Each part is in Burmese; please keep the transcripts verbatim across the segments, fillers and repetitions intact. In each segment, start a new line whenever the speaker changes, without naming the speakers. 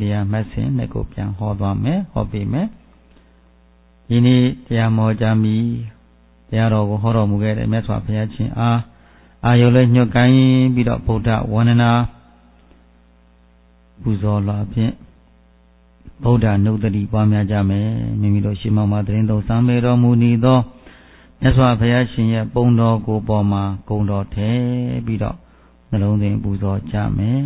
တရားမှတ်စဉ်နဲ့ကိုပြန်ဟောသွားမယ်ဟောပေးမယ်ဒီနေ့တရားမောကြမီတရားတော်ကိုဟောတော်မူခဲ့တဲ့မြတ်စွာဘုရားရှင်အားအာယုလည်းညွတ်ကိုင်းပြီးတော့ဗုဒ္ဓဝန္ဒနာပူဇော်လာဖြင့်ဗုဒ္ဓနုတ္တိပွားများကြမယ်မိမိတို့ရှင်မောင်မှာတရင်သုံးစံမေတော်မူနေသောမြတ်စွာဘုရားရှင်ရဲ့ပုံတော်ကိုပေါ်မှာဂုဏ်တော်ထဲပြီးတော့နှလုံးသွင်းပူဇော်ကြမယ်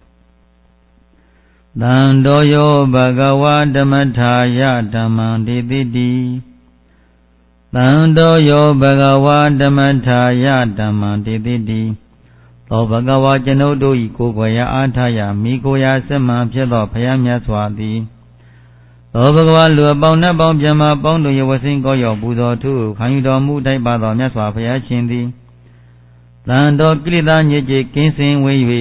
တံတော်ယောဘဂဝါဓမ္မထာယဓမ္မံဒေတိတိတံတော်ယောဘဂဝါဓမ္မထာယဓမ္မံဒေတိတိသောဘဂဝါကျွန်ုပ်တို့၏ကိုယ်ကိုယ်ရာအားထားရာမိကိုယ်ရာစမှန်ဖြစ်သောဘုရားမြတ်စွာသည်သောဘဂဝါလူအပေါင်းနှက်ပေါင်းပြမပေါင်းတို့၏ဝစိန်ကောရောက်ပူဇော်ထုခံယူတော်မူတိုက်ပါသောမြတ်စွာဘုရားရှင်သည်တန်တော်ကိလေသာညစ်ကြေးကင်းစင်ဝေး၍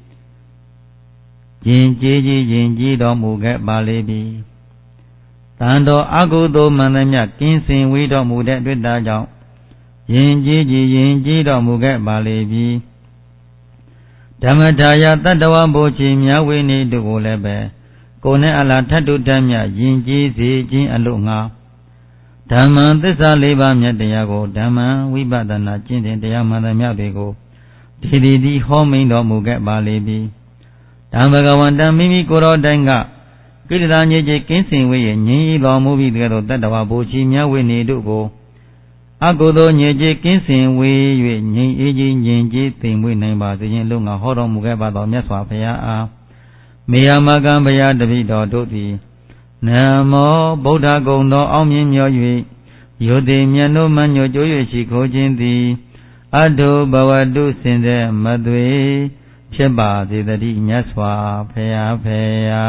ယင်ကြည်ကြီးယင်ကြည်တော်မူခဲ့ပါလေပြီတန်တော်အကုသိုလ်မှန်သမျှကင်းစင်ဝေးတော်မူတဲ့အတွက်ဒါကြောင့်ယင်ကြည်ကြီးယင်ကြည်တော်မူခဲ့ပါလေပြီဓမ္မထာယတတ္တဝဘုချီမြဝေနေတို့ကိုလည်းပဲကိုယ်နဲ့အလားထတ်တုတ္တမြယင်ကြည်စေခြင်းအလို့ငါဓမ္မံသစ္စာလေးပါးမြတ်တရားကိုဓမ္မံဝိပဿနာကျင့်တဲ့တရားမှန်သမျှတွေကိုဒီဒီဒီဟောမိန်တော်မူခဲ့ပါလေပြီဓမ္မဘဂဝန္တမိမိကိုယ်တော်တိုင်ကကိလေသာညစ်ကြေးကင်းစင်ဝေးငြိမ်းတော်မူပြီးတဲ့သောတတ္တဝဘုချီမြဝေနေတို့ကိုအကုသိုလ်ညစ်ကြေးကင်းစင်ဝေး၍ငြိမ်းအေးခြင်းငြိမ်ကြေးသိမ်မွေ့နိုင်ပါစေခြင်းလို့ငါဟောတော်မူခဲ့ပါသောမြတ်စွာဘုရားအားမေယမကံဘုရားတပည့်တော်တို့သည်နမောဗုဒ္ဓဂုဏ်တော်အောင်မြင်မြော်၍ယုတ်တိမြတ်တို့မညို့ကြိုး၍ရှိခိုးခြင်းသည်အတုဘဝတုစင်တဲ့မသွေဖြစ်ပါစေတည်းမြတ်စွာဘုရားဖေယာ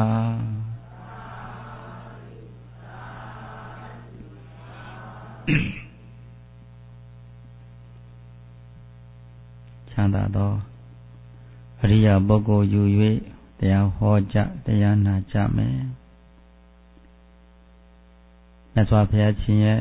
ချမ်းသာသောအရိယပုဂ္ဂိုလ်ယူ၍တရားဟောကြတရားနာကြမယ်မြတ်စွာဘုရားရှင်ရဲ့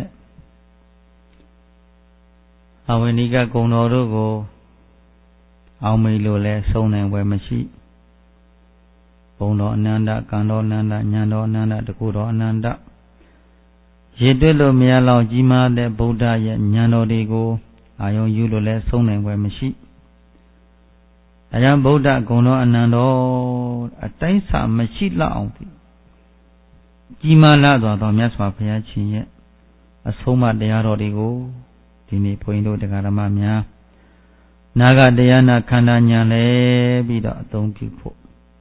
အဝိနိကဂုဏ်တော်တို့ကိုအောင်မေလို့လဲဆုံးနိုင်ဝယ်မရှိဘုံတော်အနန္တကံတော်အနန္တဉာဏ်တော်အနန္တတကုတော်အနန္တရည်တွဲလို့မရလောက်ကြီးမားတဲ့ဗုဒ္ဓရဲ့ဉာဏ်တော်တွေကိုအာယုံယူလို့လဲဆုံးနိုင်ဝယ်မရှိဒါကြောင့်ဗုဒ္ဓဂုဏ်တော်အနန္တော်အတိုင်းစာမရှိလောက်အောင်ကြီးမားလာသောမြတ်စွာဘုရားရှင်ရဲ့အဆုံးအမတရားတော်တွေကိုဒီနေ့ဘုန်းကြီးတို့တရားဓမ္မများနာဂတရားနာခန္ဓာဉာဏ်လဲပြီးတော့အသုံးပြုဖို့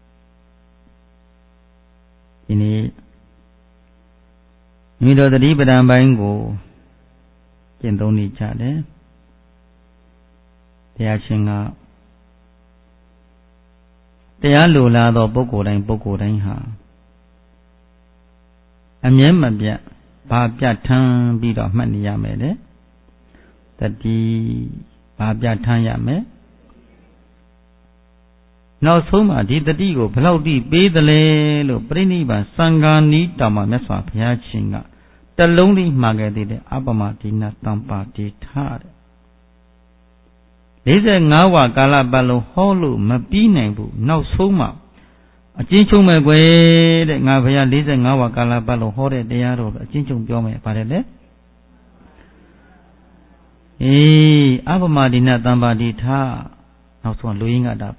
ဒီနေ့မိတော်တတိပဒံပိုင်းကိုကျင့်သုံးနေကြတယ်တရားရှင်ကတရားလိုလားသောပုဂ္ဂိုလ်တိုင်းပုဂ္ဂိုလ်တိုင်းဟာအမြဲမပြတ်ဘာပြတ်ထမ်းပြီးတော့မှတ်နေရမယ်လေတတိဘာပြတ်ထမ်းရမယ်နောက်ဆုံးမှဒီတတိကိုဘယ်လောက်တိပေးသလဲလို့ပြိဋိဘံစံဃာနီးတောင်မှမြတ်စွာဘုရားရှင်ကတလုံးလေးမှာခဲ့သေးတယ်အပမဒိနတံပါတိထတဲ့၄၅ဝါကာလပတ်လုံးဟောလို့မပြီးနိုင်ဘူးနောက်ဆုံးမှအကျဉ်းချုပ်မဲ့ကွယ်တဲ့ငါဘုရား၄၅ဝါကာလပတ်လုံးဟောတဲ့တရားတော်အကျဉ်းချုပ်ပြောမယ်ပါတယ်လေအေးအပမဒိနတံပါတိထနောက်ဆုံးလူရင်းကတာပဲ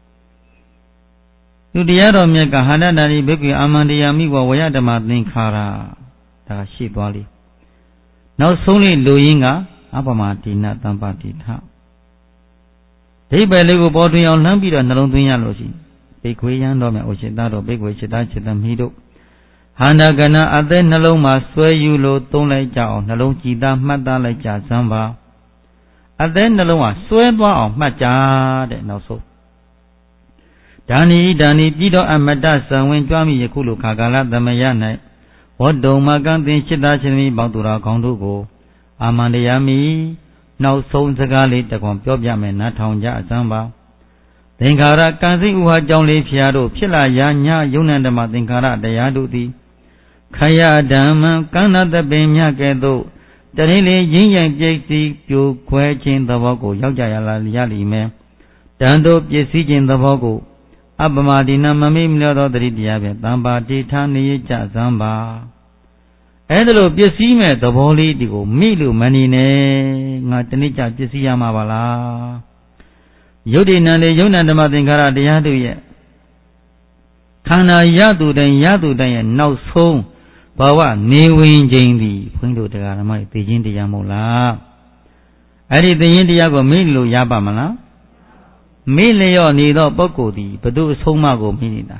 သူတရားတော်မြတ်ကဟာနတာရိဘိက္ခုအာမန္တယာမိဝဝယဓမ္မသင်္ခါရဒါရှိသွားလိနောက်ဆုံးလေးလူရင်းကအပမဒိနတံပါတိထဒိဗ္ဗေလေးကိုပေါ်တွင်အောင်လှမ်းပြီးတော့နှလုံးသွင်းရလို့ရှိဘိက္ခွေယံတော်မြတ်အိုရှင်သားတော်ဘိက္ခွေစိတ္တစိတ္တမိတို့ဟန္တာကဏအသက်နှလုံးမှာဆွဲယူလို့သုံးလိုက်ကြအောင်နှလုံးကြည်သားမှတ်သားလိုက်ကြစမ်းပါအသက်နှလုံးဟာဆွဲသွားအောင်မှတ်ကြတဲ့နောက်ဆုံးဒါနီဒါနီပြည်တော်အမတသံဝင်ကြွားမိယခုလိုခါကာလသမယ၌ဝတ္တုံမကံသင်စိတ္တရှင်မိပေါသူတော်ကောင်းတို့ကိုအာမန္တယာမိနောက်ဆုံးစကားလေးတကွန်ပြောပြမယ်နားထောင်ကြအစမ်းပါသင်္ခါရကံစိဥဟာကြောင့်လေးဖျားတို့ဖြစ်လာရာညယုံနံဓမ္မသင်္ခါရတရားတို့သည်ခယဓမ္မကန္နတပင်မြကဲ့သို့တရင်လေးရင်းရင်ပြည့်စည်ပြိုခွဲခြင်းသဘောကိုရောက်ကြရလာရလိမ့်မယ်တန်တို့ပြည့်စည်ခြင်းသဘောကိုအပမတိနမမိမလျောသောတတိတရားဖြင့်တံပါတိထာနေကြဇံပါအဲ့ဒါလို့ပစ္စည်းမဲ့သဘောလေးဒီကိုမိလို့မနေနဲ့ငါတနည်းကြပစ္စည်းရမှာပါလားယုတ်တိနံလေယုံနာဓမ္မသင်္ခါရတရားတို့ရဲ့ခန္ဓာရသူတိုင်းရသူတိုင်းရဲ့နောက်ဆုံးဘဝနေဝင်ခြင်းသည်ဘုန်းကြီးတို့တရားဓမ္မသိခြင်းတရားမဟုတ်လားအဲ့ဒီသိခြင်းတရားကိုမိလို့ရပါမလားမိလျော့နေသောပုဂ္ဂိုလ်သည်ဘု து အဆုံးအမကိုမိနေတာ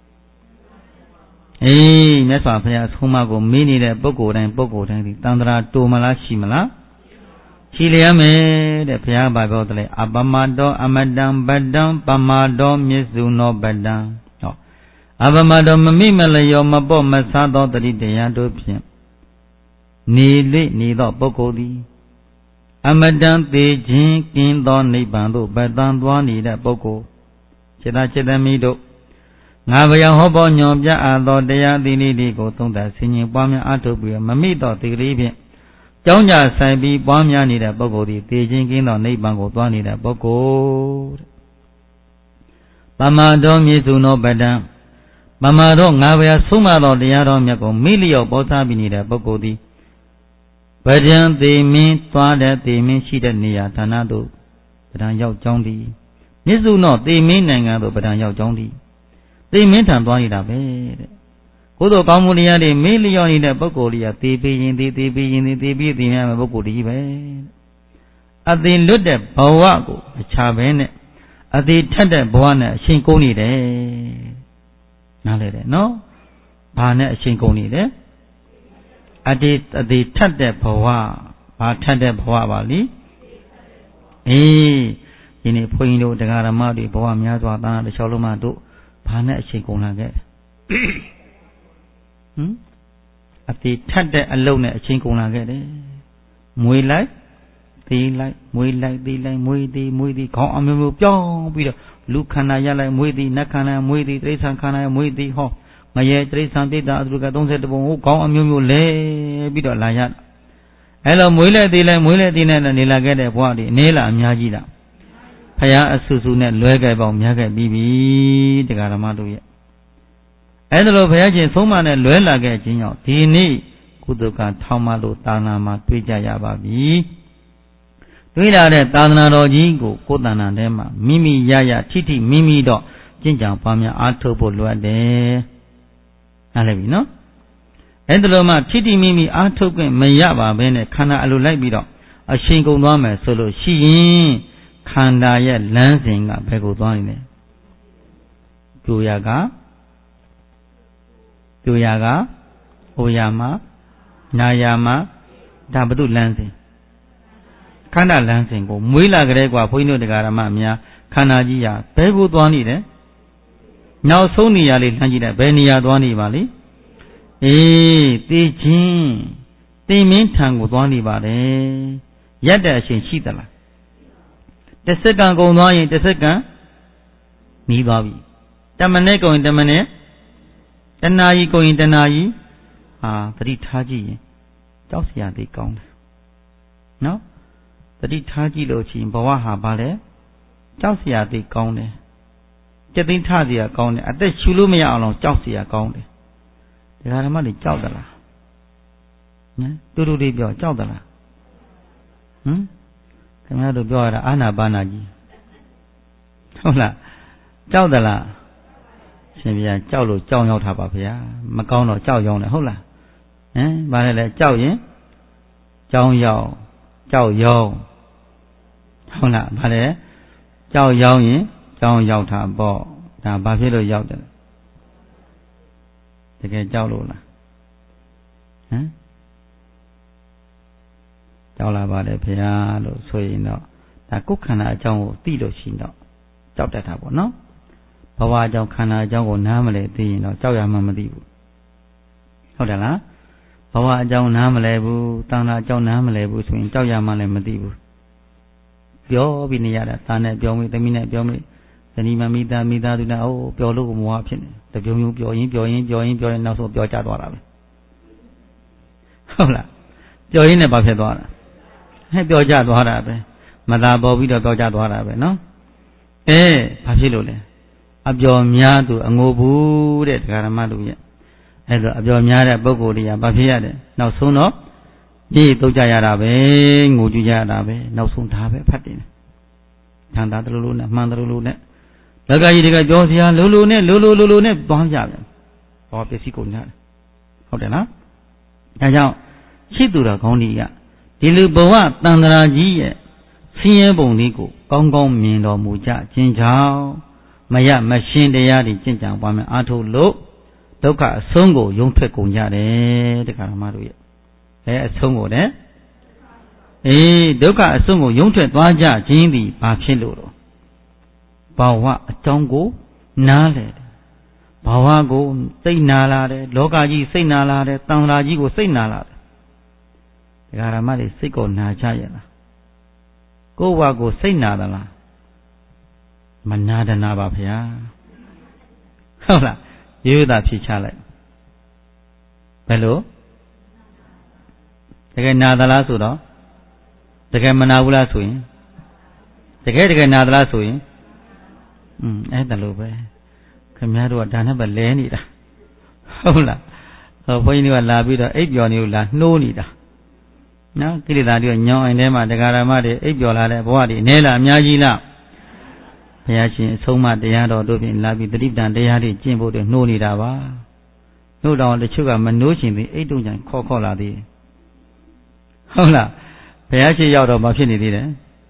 အေးမြတ်စွာဘုရားအဆုံးအမကိုမိနေတဲ့ပုဂ္ဂိုလ်တိုင်းပုဂ္ဂိုလ်တိုင်းဒီတန္တရာတူမလားရှိမလားရှိလျက်မယ်တဲ့ဘုရားဘာပြောသလဲအပမတောအမတံပတ္တံပမာတောမြစ္စုနောပတ္တံဟောအပမတောမမိမလျောမပေါ့မဆသောတတိတရားတို့ဖြင့်နေလေနေသောပုဂ္ဂိုလ်သည်အမတံသေးခြင်းကင်းသောနိဗ္ဗာန်သို့ပတန်သွားနေတဲ့ပုဂ္ဂိုလ်စေတစေတမိတို့ငါဘယံဟောပေါ်ညွန်ပြအပ်သောတရားသီလေးတွေကိုသုံးသပ်ဆင်ခြင်ပွားများအထုတ်ပြီးမမိသောဒီကလေးဖြင့်ကြောင်းကြဆိုင်ပြီးပွားများနေတဲ့ပုဂ္ဂိုလ်သည်သေခြင်းကင်းသောနိဗ္ဗာန်ကိုသွားနေတဲ့ပုဂ္ဂိုလ်ပမာတော်မြစ္စုနောပတ္တံပမာတော်ငါဘယဆုံးမသောတရားတော်မြတ်ကိုမိလျော့ပေါ်စားပြီးနေတဲ့ပုဂ္ဂိုလ်သည်ဗဒံသေမင်းသွားတဲ့သေမင်းရှိတဲ့နေရာဌာနသို့ဗဒံရောက်ကြောင်းသည်မြစ္စုနောသေမင်းနိုင်ငံသို့ဗဒံရောက်ကြောင်းသည်သေမင်းထံသွားနေတာပဲတဲ့ကိုယ်တော်ကောင်းမှုတရားတွေမေးလျော့နေတဲ့ပုဂ္ဂိုလ်ကြီးကသေပြီးရင်သေသေပြီးရင်သေသေပြီးသေများမဲ့ပုဂ္ဂိုလ်ကြီးပဲအသေးလွတ်တဲ့ဘဝကိုအခြားပဲနဲ့အသေးထက်တဲ့ဘဝနဲ့အရှင်ကုန်နေတယ်နားလဲတယ်နော်ဘာနဲ့အရှင်ကုန်နေတယ်အတေအသေးထက်တဲ့ဘဝဘာထက်တဲ့ဘဝပါလိအေးဒီနေ့ဘုန်းကြီးတို့တရားဓမ္မတွေဘဝများစွာသာတစ်လျှောက်လုံးမှတို့ဘာနဲ့အချိန်ကုန်လာခဲ့ဟမ်အတေထက်တဲ့အလုံးနဲ့အချိန်ကုန်လာခဲ့တယ်မွေလိုက်သေးလိုက်မွေလိုက်သေးလိုက်မွေသေးမွေသေးခေါင်းအမျိုးမျိုးပြောင်းပြီးတော့လူခန္ဓာရလိုက်မွေသေးနတ်ခန္ဓာမွေသေးတိရစ္ဆာန်ခန္ဓာမွေသေးဟောငရဲတိရစ္ဆာန်ပိဋကအတုကသုံးဆယ်တပုံဟိုခေါင်းအမျိုးမျိုးလဲပြီးတော့လာရအဲ့လိုမွေးလိုက်သေးလိုက်မွေးလိုက်သေးနဲ့နေလာခဲ့တဲ့ဘဝဒီအနေလားအများကြီးလားဖရာအဆူဆူနဲ့လွဲခဲ့ပေါင်းများခဲ့ပြီးပြီတရားဓမ္မတို့ရဲ့အဲ့ဒါလိုဘုရားရှင်ဆုံးမနဲ့လွဲလာခဲ့ခြင်းကြောင့်ဒီနေ့ကုသကထောင်းမလို့သာနာမှာတွေ့ကြရပါပြီတွေ့လာတဲ့သာသနာတော်ကြီးကိုကိုယ်တဏ္ဍာထဲမှာမိမိရရထိထိမိမိတော့ကျင့်ကြံပွားများအားထုတ်ဖို့လိုအပ်တယ်နားလည်ပြီနော်အဲ့ဒါလိုမှထိထိမိမိအားထုတ်ခွင့်မရပါဘဲနဲ့ခန္ဓာအလိုလိုက်ပြီးတော့အရှင်ကုန်သွားမယ်ဆိုလို့ရှိရင်ခန္ဓာရဲ့လမ်းစဉ်ကဘယ်ကိုသွားနေလဲပြိုရကပြိုရကအိုရမှာနာရမှာဒါဘု து လမ်းစဉ်ခန္ဓာလမ်းစဉ်ကိုမွေးလာကြတဲ့ကွာဘုန်းကြီးတို့တရားဓမ္မများခန္ဓာကြီးရာဘယ်ကိုသွားနေလဲနောက်ဆုံးနေရာလေးလှမ်းကြည့်တယ်ဘယ်နေရာသွားနေပါလိအေးသိချင်းသိမင်းထံကိုသွားနေပါတယ်ရက်တဲ့အရှင်ရှိသလားတစ်စက္ကန့်ကုန်သွားရင်တစ်စက္ကန့်နီးသွားပြီတမနဲ့ကုန်ရင်တမနဲ့တနာကြီးကုန်ရင်တနာကြီးဟာသတိထားကြည့်ရင်ကြောက်စရာသိကောင်းတယ်နော်သတိထားကြည့်လို့ရှိရင်ဘဝဟာဘာလဲကြောက်စရာသိကောင်းတယ်ကြက်သိန်းထစရာကောင်းတယ်အသက်ရှူလို့မရအောင်ကြောက်စရာကောင်းတယ်ဒကာဓမ္မတွေကြောက်သလားဟမ်တူတူလေးပြောကြောက်သလားဟမ်ခင်ဗျားတို့ပြောရတာအာနာပါနာကြီးဟုတ်လားကြောက်သလားရှင်ဗျာကြောက်လို့ကြောက်ရောက်တာပါဗျာမကောင်းတော့ကြောက်ရောက်တယ်ဟုတ်လားဟမ်ဘာလဲလဲကြောက်ရင်ကြောင်းရောက်ကြောက်ရောက်ဟုတ်လားဘာလဲကြောက်ရောက်ရင်ကြောင်းရောက်တာပေါ့ဒါဘာဖြစ်လို့ရောက်တယ်တကယ်ကြောက်လို့လားဟမ်ကြောက်လာပါတယ်ဖေဟာလို့ဆိုရင်တော့ဒါကိုယ်ခန္ဓာအကြောင်းကိုသိလို့ရှိရင်တော့ကြောက်တတ်တာပေါ့နော်ဘဝအကြောင်းခန္ဓာအကြောင်းကိုနားမလဲသိရင်တော့ကြောက်ရမှမသိဘူးဟုတ်တယ်လားဘဝအကြောင်းနားမလဲဘူးတဏှာအကြောင်းနားမလဲဘူးဆိုရင်ကြောက်ရမှလည်းမသိဘူးပြောပြီးနေရတာသားနဲ့ပြောမိသမီးနဲ့ပြောမိဇနီးမမိသားမိသားစုနဲ့အိုးပြောလို့ကိုမောဟဖြစ်နေတပြုံပြုံပြောရင်ပြောရင်ပြောရင်ပြောရင်နောက်ဆုံးပြောကြသွားတာပဲဟုတ်လားပြောရင်လည်းဘာဖြစ်သွားတာဟဲ့ပြောကြသွားတာပဲမသာပေါ်ပြီးတော့ပြောကြသွားတာပဲနော်အဲဘာဖြစ်လို့လဲအပျော်များသူအငိုဘူးတဲ့တရားဓမ္မတို့ရဲ့အဲ့ဒါအပျော်များတဲ့ပုဂ္ဂိုလ်တွေကဘာဖြစ်ရတယ်နောက်ဆုံးတော့ပြေးတုတ်ကြရတာပဲငိုကြည့်ကြရတာပဲနောက်ဆုံးဒါပဲဖတ်တယ်ထန်တာတလူလူနဲ့မှန်တလူလူနဲ့လက်ကကြီးတွေကကြောစရာလူလူနဲ့လူလူလူလူနဲ့သွားကြပြန်ဘောပစ္စည်းကုန်ကြတယ်ဟုတ်တယ်နော်ဒါကြောင့်ရှိသူတော်ကောင်းကြီးကဒီလူဘဝတန်ត្រာကြီးရဲ့ဆင်းရဲပုံလေးကိုကောင်းကောင်းမြင်တော်မူကြခြင်းကြောင့်မရမရှင်းတရားတွေကျင့်ကြံပွားများအားထုတ်လို့ဒုက္ခအဆုံးကိုယုံထွက်ကုန်ကြတယ်တရားဓမ္မတို့ရဲ့အဲအဆုံးကိုလည်းအေးဒုက္ခအဆုံးကိုယုံထွက်သွားကြခြင်းသည်ဘာဖြစ်လို့တော့ဘာဝအကြောင်းကိုနားလေတယ်ဘာဝကိုစိတ်နာလာတယ်လောကကြီးစိတ်နာလာတယ်တန်ត្រာကြီးကိုစိတ်နာလာတယ်တရားဓမ္မတွေစိတ်ကိုနာကြရဲ့လားကိုယ်ဘဝကိုစိတ်နာသလားမနာဒနာပါဗျာဟုတ်လားရိုးရိုးသားဖြေချလိုက်ဘယ်လိုတကယ်နာသလားဆိုတော့တကယ်မနာဘူးလားဆိုရင်တကယ်တကယ်နာသလားဆိုရင်อืมအဲ့ဒါလိုပဲခင်ဗျားတို့ကဒါနဲ့ပဲလဲနေတာဟုတ်လားဟောဘုန်းကြီးတွေကလာပြီးတော့အိပ်ပျော်နေလို့လာနှိုးနေတာနော်ကိလေသာတွေကညောင်းအိမ်ထဲမှာတရားဓမ္မတွေအိပ်ပျော်လာတဲ့ဘဝတွေအနည်းလားအများကြီးလားဘုရားရှင်အဆုံးအမတရားတော်တို့ဖြင့်လာပြီးတတိပ္ပံတရားတွေကျင့်ဖို့တွေနှိုးနေတာပါနှိုးတော်တချို့ကမနှိုးရှင်ပြီးအိတ်တုံကြံခေါ်ခေါ်လာသေးတယ်ဟုတ်လားဘုရားရှင်ရောက်တော့မဖြစ်နေသေးတယ်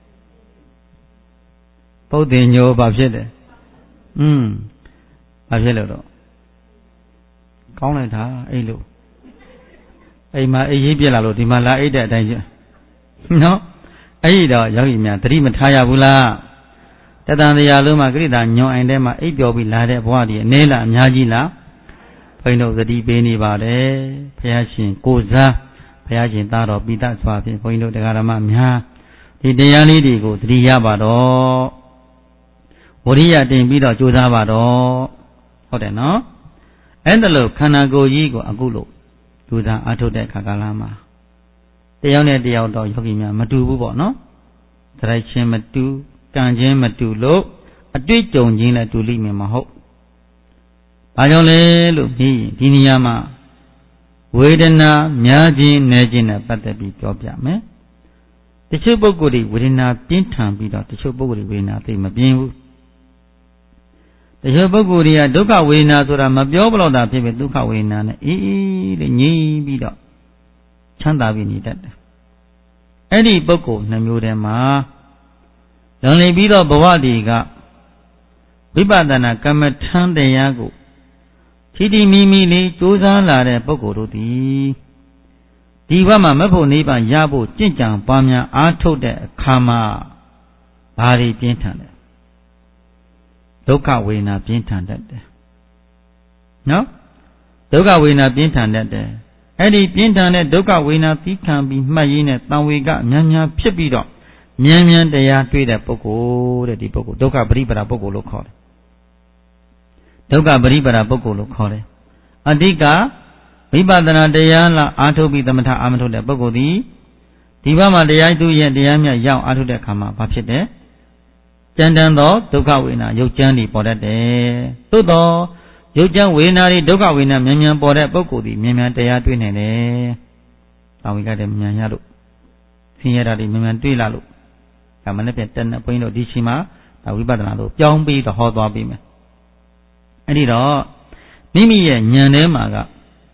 ပုဒ်တင်ညိုဘာဖြစ်တယ်อืมဘာဖြစ်လို့တော့ကောင်းလိုက်တာအဲ့လိုအိမ်မှာအေးရေးပြက်လာလို့ဒီမှာလာအိတ်တဲ့အတိုင်းကျနော်အဲ့ဒီတော့ယောဂီများသတိမထားရဘူးလားတတန်တရားလုံးမှာကိရိတာညွန်အိမ်ထဲမှာအိပ်ပျော်ပြီးလာတဲ့ဘဝဒီအနည်းလားအများကြီးလားဘုန်းတို့သတိပေးနေပါတယ်ဘုရားရှင်ကိုစားဘုရားရှင်သားတော်ပိဋကစွာဖြင့်ဘုန်းတို့တရားဓမ္မများဒီတရားလေးတွေကိုသတိရပါတော့ဝရိယတင်ပြီးတော့ကြိုးစားပါတော့ဟုတ်တယ်နော်အဲ့ဒါလို့ခန္ဓာကိုယ်ကြီးကိုအခုလို့ကြိုးစားအားထုတ်တဲ့ခါကာလမှာတယောက်နဲ့တယောက်တော့ယောဂီများမတူဘူးပေါ့နော်သရိုက်ချင်းမတူကံချင်းမတူလို့အတွေ့အကြုံချင်းလည်းတူလိမ့်မယ်မဟုတ်ဘာကြောင့်လဲလို့ပြီးရင်ဒီနေရာမှာဝေဒနာများခြင်းနည်းခြင်းနဲ့ပတ်သက်ပြီးပြောပြမယ်တချို့ပုဂ္ဂိုလ်တွေဝေဒနာပြင်းထန်ပြီးတော့တချို့ပုဂ္ဂိုလ်တွေဝေဒနာသိမပြင်းဘူးတချို့ပုဂ္ဂိုလ်တွေကဒုက္ခဝေဒနာဆိုတာမပြောဘလို့တာဖြစ်ဖြစ်ဒုက္ခဝေဒနာနဲ့အေးအေးလေးငြိမ်ပြီးတော့ချမ်းသာပြီးနေတတ်တယ်အဲ့ဒီပုဂ္ဂိုလ်နှမျိုးတည်းမှာလွန်လေပြီးတော့ဘဝတွေကဝိပဿနာကမ္မထမ်းတရားကိုထီထီမီမီလေးကြိုးစားလာတဲ့ပုဂ္ဂိုလ်တို့သည်ဒီဘဝမှာမဖို့နိဗ္ဗာန်ရဖို့ကြင့်ကြံပွားများအားထုတ်တဲ့အခါမှာဘာတွေပြင်းထန်တယ်ဒုက္ခဝေဒနာပြင်းထန်တတ်တယ်နော်ဒုက္ခဝေဒနာပြင်းထန်တတ်တယ်အဲ့ဒီပြင်းထန်တဲ့ဒုက္ခဝေဒနာသိခံပြီးမှတ်ရင်းနဲ့တံဝေကများများဖြစ်ပြီးတော့မြန်မြန်တရားတွေ့တဲ့ပုဂ္ဂိုလ်တဲ့ဒီပုဂ္ဂိုလ်ဒုက္ခပရိပဒါပုဂ္ဂိုလ်လို့ခေါ်တယ်ဒုက္ခပရိပဒါပုဂ္ဂိုလ်လို့ခေါ်တယ်အဓိကဝိပဿနာတရားလာအားထုတ်ပြီးသမထအာမထုတ်တဲ့ပုဂ္ဂိုလ်ဒီဒီဘက်မှာတရားသူရဲ့တရားမြတ်ရောက်အားထုတ်တဲ့အခါမှာဘာဖြစ်တယ်ကြမ်းတမ်းသောဒုက္ခဝေဒနာရုပ်ကြမ်းတွေပေါ်တတ်တယ်သို့သောရုပ်ကြမ်းဝေဒနာတွေဒုက္ခဝေဒနာမြန်မြန်ပေါ်တဲ့ပုဂ္ဂိုလ်ဒီမြန်မြန်တရားတွေ့နိုင်တယ်။ဘာဝိကတဲ့မြန်ရလို့ဆင်းရဲတာတွေမြန်မြန်တွေ့လာလို့ဒါမှလည်းပြန်တက်နေပွင့်လို့ဒီချိန်မှာဒါဝိပဿနာလို့ပြောင်းပြီးတော့ဟောသွားပြီးမယ်။အဲ့ဒီတော့မိမိရဲ့ဉာဏ်ထဲမှာကဩ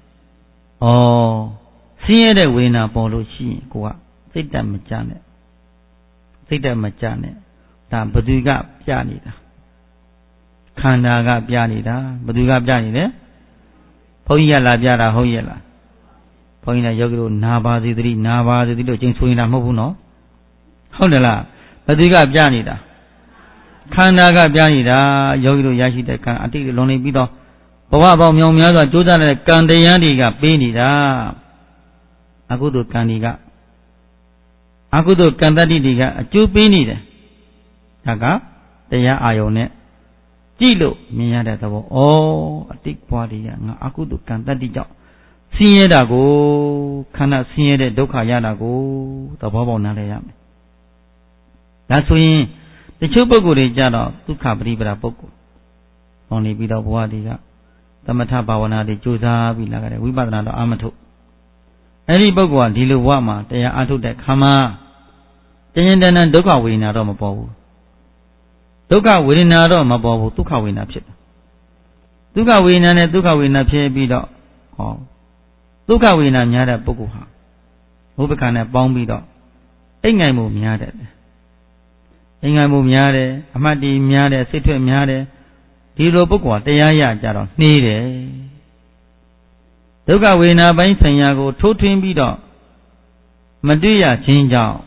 ဆင်းရဲတဲ့ဝေဒနာပေါ်လို့ရှိရင်ကိုကစိတ်တက်မကြနဲ့စိတ်တက်မကြနဲ့ဒါဘသူကပြနေတာခန္ဓာကပြနေတာဘသူကပြနေလဲဘုန်းကြီးကလာပြတာဟုတ်ရဲ့လားဘုန်းကြီးကယောဂီတို့နာပါစေတည်းနာပါစေတည်းလို့ကျင့်ဆိုနေတာမဟုတ်ဘူးနော်ဟုတ်တယ်လားဘသူကပြနေတာခန္ဓာကပြနေတာယောဂီတို့ရရှိတဲ့ကံအတိတ်လွန်နေပြီးတော့ဘဝပေါင်းမြောင်များစွာကြိုးစားတဲ့ကံတရားတွေကပေးနေတာအကုသိုလ်ကံတွေကအကုသိုလ်ကံတတ္တိတွေကအကျိုးပေးနေတယ်ဒါကတရားအာယုံနဲ့ကြည့်လို့မြင်ရတဲ့သဘောဩအတိတ်ဘဝတွေကငါအကုသိုလ်ကံတတ္တိကြောင့်ဆင်းရဲတာကိုခန္ဓာဆင်းရဲတဲ့ဒုက္ခရတာကိုသဘောပေါက်နားလည်ရမယ်ဒါဆိုရင်တချို့ပုဂ္ဂိုလ်တွေကြတော့ဒုက္ခပရိပဒါပုဂ္ဂိုလ်လောင်နေပြီးတော့ဘဝတွေကသမထဘာဝနာတွေကြိုးစားပြီးလာကြတယ်ဝိပဿနာတော့အာမထုတ်အဲ့ဒီပုဂ္ဂိုလ်ကဒီလိုဘဝမှာတရားအားထုတ်တဲ့ခါမှာကျဉ်းကျဉ်းတန်းတန်းဒုက္ခဝေဒနာတော့မပေါ်ဘူးဒုက္ခဝေဒနာတော့မပေါ်ဘူးဒုက္ခဝေဒနာဖြစ်တယ်ဒုက္ခဝေဒနာနဲ့ဒုက္ခဝေဒနာဖြစ်ပြီးတော့ဟောဒုက္ခဝေဒနာများတဲ့ပုဂ္ဂိုလ်ဟာဘုပ္ပကံနဲ့ပေါင်းပြီးတော့အိမ်ငိုင်မှုများတယ်အိမ်ငိုင်မှုများတယ်အမှတ်တည်များတယ်စိတ်ထွက်များတယ်ဒီလိုပုဂ္ဂိုလ်ကတရားရကြတော့နှေးတယ်ဒုက္ခဝေဒနာပိုင်းဆိုင်ရာကိုထိုးထွင်းပြီးတော့မတွေ့ရခြင်းကြောင့်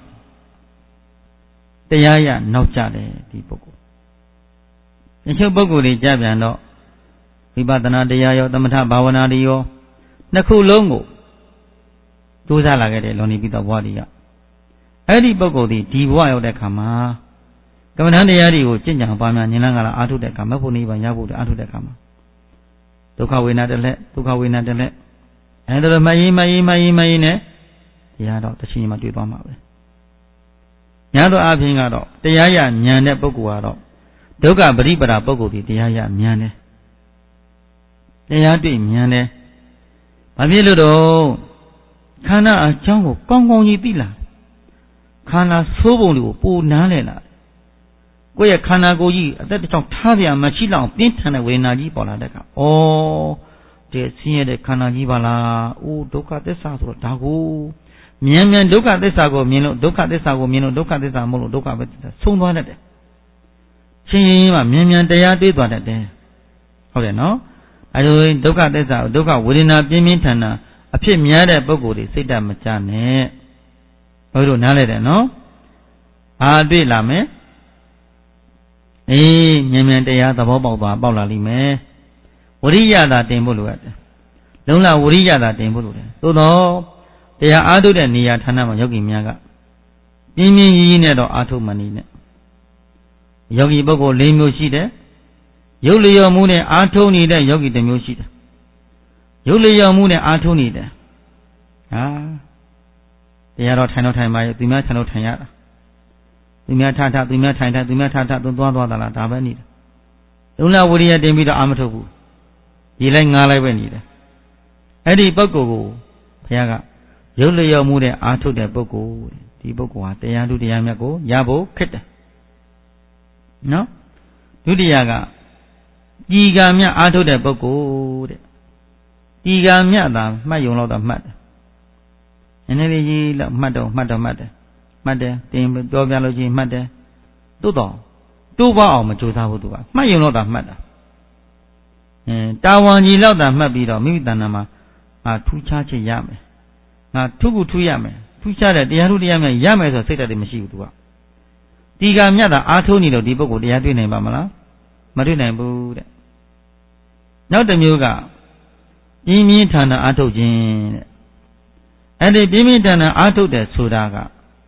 တရားရနောက်ကျတယ်ဒီပုဂ္ဂိုလ်တချို့ပုဂ္ဂိုလ်တွေကြပြန်တော့ဝိပဿနာတရားရောသမထဘာဝနာတွေရောနှစ်ခုလုံးကိုကြိုးစားလာခဲ့တယ်လွန်နေပြီးတော့ဘဝတွေကအဲ့ဒီပုဂ္ဂိုလ်ဒီဒီဘဝရောက်တဲ့ခါမှာကမ္မဋ္ဌာန်းတရားတွေကိုကျင့်ကြံပါများဉာဏ်လန်းကလာအားထုတ်တဲ့အခါမဖို့နိဗ္ဗာန်ရဖို့အားထုတ်တဲ့အခါမှာဒုက္ခဝေဒနာတစ်လက်ဒုက္ခဝေဒနာတစ်လက်အဲ့ဒါလိုမယီမယီမယီမယီနဲ့တရားတော့တစ်ချိန်မှတွေ့သွားမှာပဲညာတော့အပြင်ကတော့တရားရဉာဏ်တဲ့ပုဂ္ဂိုလ်ကတော့ဒုက္ခပရိပဒါပုဂ္ဂိုလ်ဒီတရားရဉာဏ်တယ်တရားတွေ့ဉာဏ်တယ်ဘာဖြစ်လို့တော့ခန္ဓာအကြောင်းကိုကောင်းကောင်းကြီးသိလာခန္ဓာသိုးပုံတွေကိုပူနားလဲလာကိုယ့်ရဲ့ခန္ဓာကိုယ်ကြီးအသက်တစ်ချောင်းထားပြမရှိလောက်ပြင်းထန်တဲ့ဝေဒနာကြီးပေါ်လာတဲ့အခါဩဒီဆင်းရဲတဲ့ခန္ဓာကြီးပါလားအိုးဒုက္ခသစ္စာဆိုတော့ဒါကိုမြန်မြန်ဒုက္ခသစ္စာကိုမြင်လို့ဒုက္ခသစ္စာကိုမြင်လို့ဒုက္ခသစ္စာမဟုတ်လို့ဒုက္ခပဲဆုံးသွားတတ်တယ်ချင်းချင်းမှမြန်မြန်တရားတွေးသွားတတ်တယ်ဟုတ်တယ်နော်အဲလိုဒုက္ခသစ္စာဒုက္ခဝေဒနာပြင်းပြင်းထန်ထန်အဖြစ်များတဲ့ပုဂ္ဂိုလ်တွေစိတ်ဓာတ်မကြနဲ့ဘယ်လိုနားလဲတယ်နော်ဘာတွေ့လာမယ်အေးမြန်မြန်တရားသဘောပေါက်သွားပေါက်လာလိမ့်မယ်ဝရိယသာတင်ဖို့လိုရတယ်လုံးလဝရိယသာတင်ဖို့လိုတယ်သို့တော့တရားအားထုတ်တဲ့နေရာဌာနမှာယောဂီများကပြင်းပြင်းကြီးကြီးနဲ့တော့အားထုတ်မှနေနဲ့ယောဂီပုဂ္ဂိုလ်၄မျိုးရှိတယ်ရုပ်လျော်မှုနဲ့အားထုတ်နေတဲ့ယောဂီတစ်မျိုးရှိတယ်ရုပ်လျော်မှုနဲ့အားထုတ်နေတယ်ဟာတရားတော်ထိုင်တော့ထိုင်ပါရဲ့သူများထိုင်တော့ထိုင်ရတာသူများထားထားသူများထိုင်ထားသူများထားထားသူသွားသွားတာလားဒါပဲနေတယ်လုံးလဝရိယတင်ပြီးတော့အာမထုတ်ဘူးဒီလိုက်ငားလိုက်ပဲနေတယ်အဲ့ဒီပုဂ္ဂိုလ်ကိုဘုရားကရုပ်လျော်မှုနဲ့အားထုတ်တဲ့ပုဂ္ဂိုလ်ဒီပုဂ္ဂိုလ်ဟာတရားဓုတရားမြတ်ကိုရဖို့ခက်တယ်နော်ဒုတိယကဒီကံမြတ်အားထုတ်တဲ့ပုဂ္ဂိုလ်တဲ့ဒီကံမြတ်သာမှတ်ယုံတော့တာမှတ်တယ်နည်းနည်းလေးကြီးလောက်မှတ်တော့မှတ်တော့မှတ်တယ်မှတ်တယ်တင်ပြောပြလို့ချင်းမှတ်တယ်သို့တော့တိုးပွားအောင်မကြိုးစားဘူးသူကမှတ်ယုံတော့တာမှတ်တာအဲတာဝန်ကြီးလောက်တာမှတ်ပြီးတော့မိမိတဏ္ဍာမှာငါထူးခြားချက်ရမယ်ငါထူးခုထူးရမယ်ထူးခြားတဲ့တရားထုတရားမြတ်ရမယ်ဆိုစိတ်ဓာတ်တွေမရှိဘူးသူကဒီကံမြတ်တာအားထုတ်နေလို့ဒီပုဂ္ဂိုလ်တရားတွေ့နိုင်ပါမလားမတွေ့နိုင်ဘူးတဲ့နောက်တစ်မျိုးကပြင်းပြင်းထန်ထန်အားထုတ်ခြင်းတဲ့အဲ့ဒီပြင်းပြင်းထန်ထန်အားထုတ်တဲ့ဆိုတာက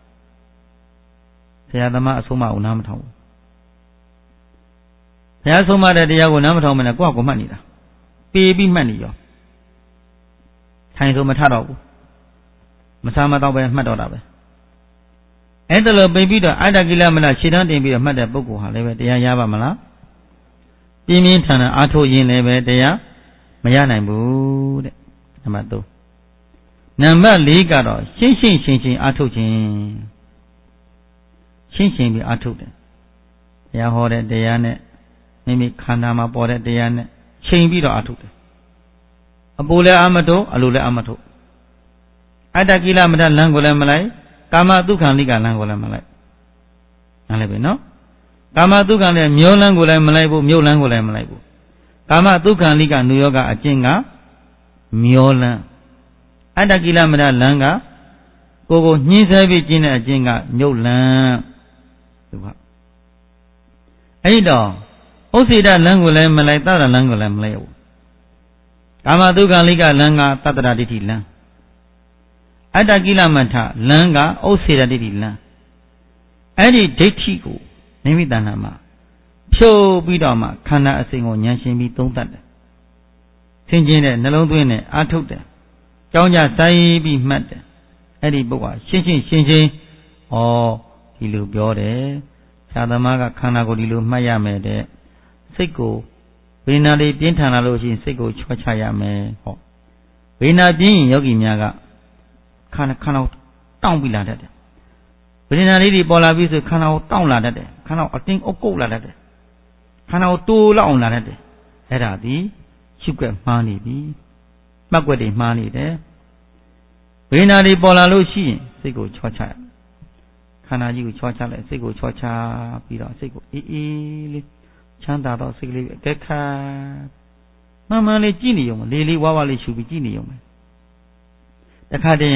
ဆရာသမားအဆုံးအမကိုနားမထောင်ဘူးဘုရားဆုံးမတဲ့တရားကိုနားမထောင်မနဲ့ကိုယ့်ကိုမှတ်နေတာပေပြီးမှတ်နေရောထိုင်ဆိုမထတော့ဘူးမစားမတော့ပဲမှတ်တော့တာပဲအဲ့ဒါလိုပေပြီးတော့အတ္တကိလမလခြေတန်းတင်ပြီးတော့မှတ်တဲ့ပုဂ္ဂိုလ်ဟာလည်းပဲတရားရပါမလားပြင်းပြင်းထန်ထန်အားထုတ်ရင်လည်းပဲတရားမရနိုင်ဘူးတဲ့နံပါတ်၃နံပါတ်၄ကတော့ရှင်းရှင်းရှင်းရှင်းအားထုတ်ခြင်းရှင်းရှင်းပြီးအားထုတ်တယ်တရားဟောတဲ့တရားနဲ့မိမိခန္ဓာမှာပေါ်တဲ့တရားနဲ့ချိန်ပြီးတော့အားထုတ်တယ်အပူလည်းအာမထုတ်အလိုလည်းအာမထုတ်အတ္တကိလမထလမ်းကိုလည်းမလိုက်ကာမဒုက္ခလိကလမ်းကိုလည်းမလိုက်နားလည်ပြီနော်ကာမဒုက္ခလည်းမျိုးလမ်းကိုလည်းမလိုက်ဘူးမြို့လမ်းကိုလည်းမလိုက်ဘူးကာမဒုက္ခလိကနုယောဂအကျင့်ကမျိုးလမ်းအတ္တကိလမထလမ်းကကိုကိုညှင်းဆဲပြီးကျင့်တဲ့အကျင့်ကမြို့လမ်းသူကအဲ့တော့ဥစ္စေတလမ်းကိုလည်းမလိုက်သတ္တလမ်းကိုလည်းမလိုက်ဘူးကာမဒုက္ခလိကလမ်းကသတ္တရာဒိဋ္ဌိလမ်းအတ္တကိလမထလမ်းကဥစ္စေတဒိဋ္ဌိလမ်းအဲ့ဒီဒိဋ္ဌိကိုနိမိတ္တနာမှာဖြုတ်ပြီးတော့မှခန္ဓာအစဉ်ကိုဉာဏ်ရှင်ပြီးသုံးသပ်တယ်သင်ခြင်းတဲ့နှလုံးသွင်းနဲ့အာထုတ်တယ်ကြောင်းကြဆိုင်ပြီးမှတ်တယ်အဲ့ဒီပုဂ္ဂိုလ်ရှင်းရှင်းရှင်းရှင်းဩဒီလိုပြောတယ်ဆရာသမားကခန္ဓာကိုယ်ဒီလိုမှတ်ရမယ်တဲ့စိတ်ကိုဝေဒနာလေးပြင်းထန်လာလို့ရှိရင်စိတ်ကိုချောချရမယ်ဟောဝေဒနာပြင်းရင်ယောဂီများကခန္ဓာခန္ဓာတောင့်ပြီးလာတတ်တယ်ဝေဒနာလေးတွေပေါ်လာပြီးဆိုခန္ဓာကိုတောင့်လာတတ်တယ်ခန္ဓာအတင်းအုပ်ကုတ်လာတတ်တယ်ခန္ဓာကိုတိုးလောက်အောင်လာတတ်တယ်အဲ့ဒါဒီရှုွက်မှားနေပြီမှတ်ွက်တွေမှားနေတယ်ဝေဒနာတွေပေါ်လာလို့ရှိရင်စိတ်ကိုချောချရခန္ဓာကြီးကိုချောချလိုက်စိတ်ကိုချောချပြီးတော့စိတ်ကိုအေးအေးလေးချမ်းသာတော့စိတ်ကလေးအကဲခါမှန်မှန်လေးကြည့်နေရုံပဲလေးလေးဝါးဝါးလေးရှုပြီးကြည့်နေရုံပဲတခါတည်းရ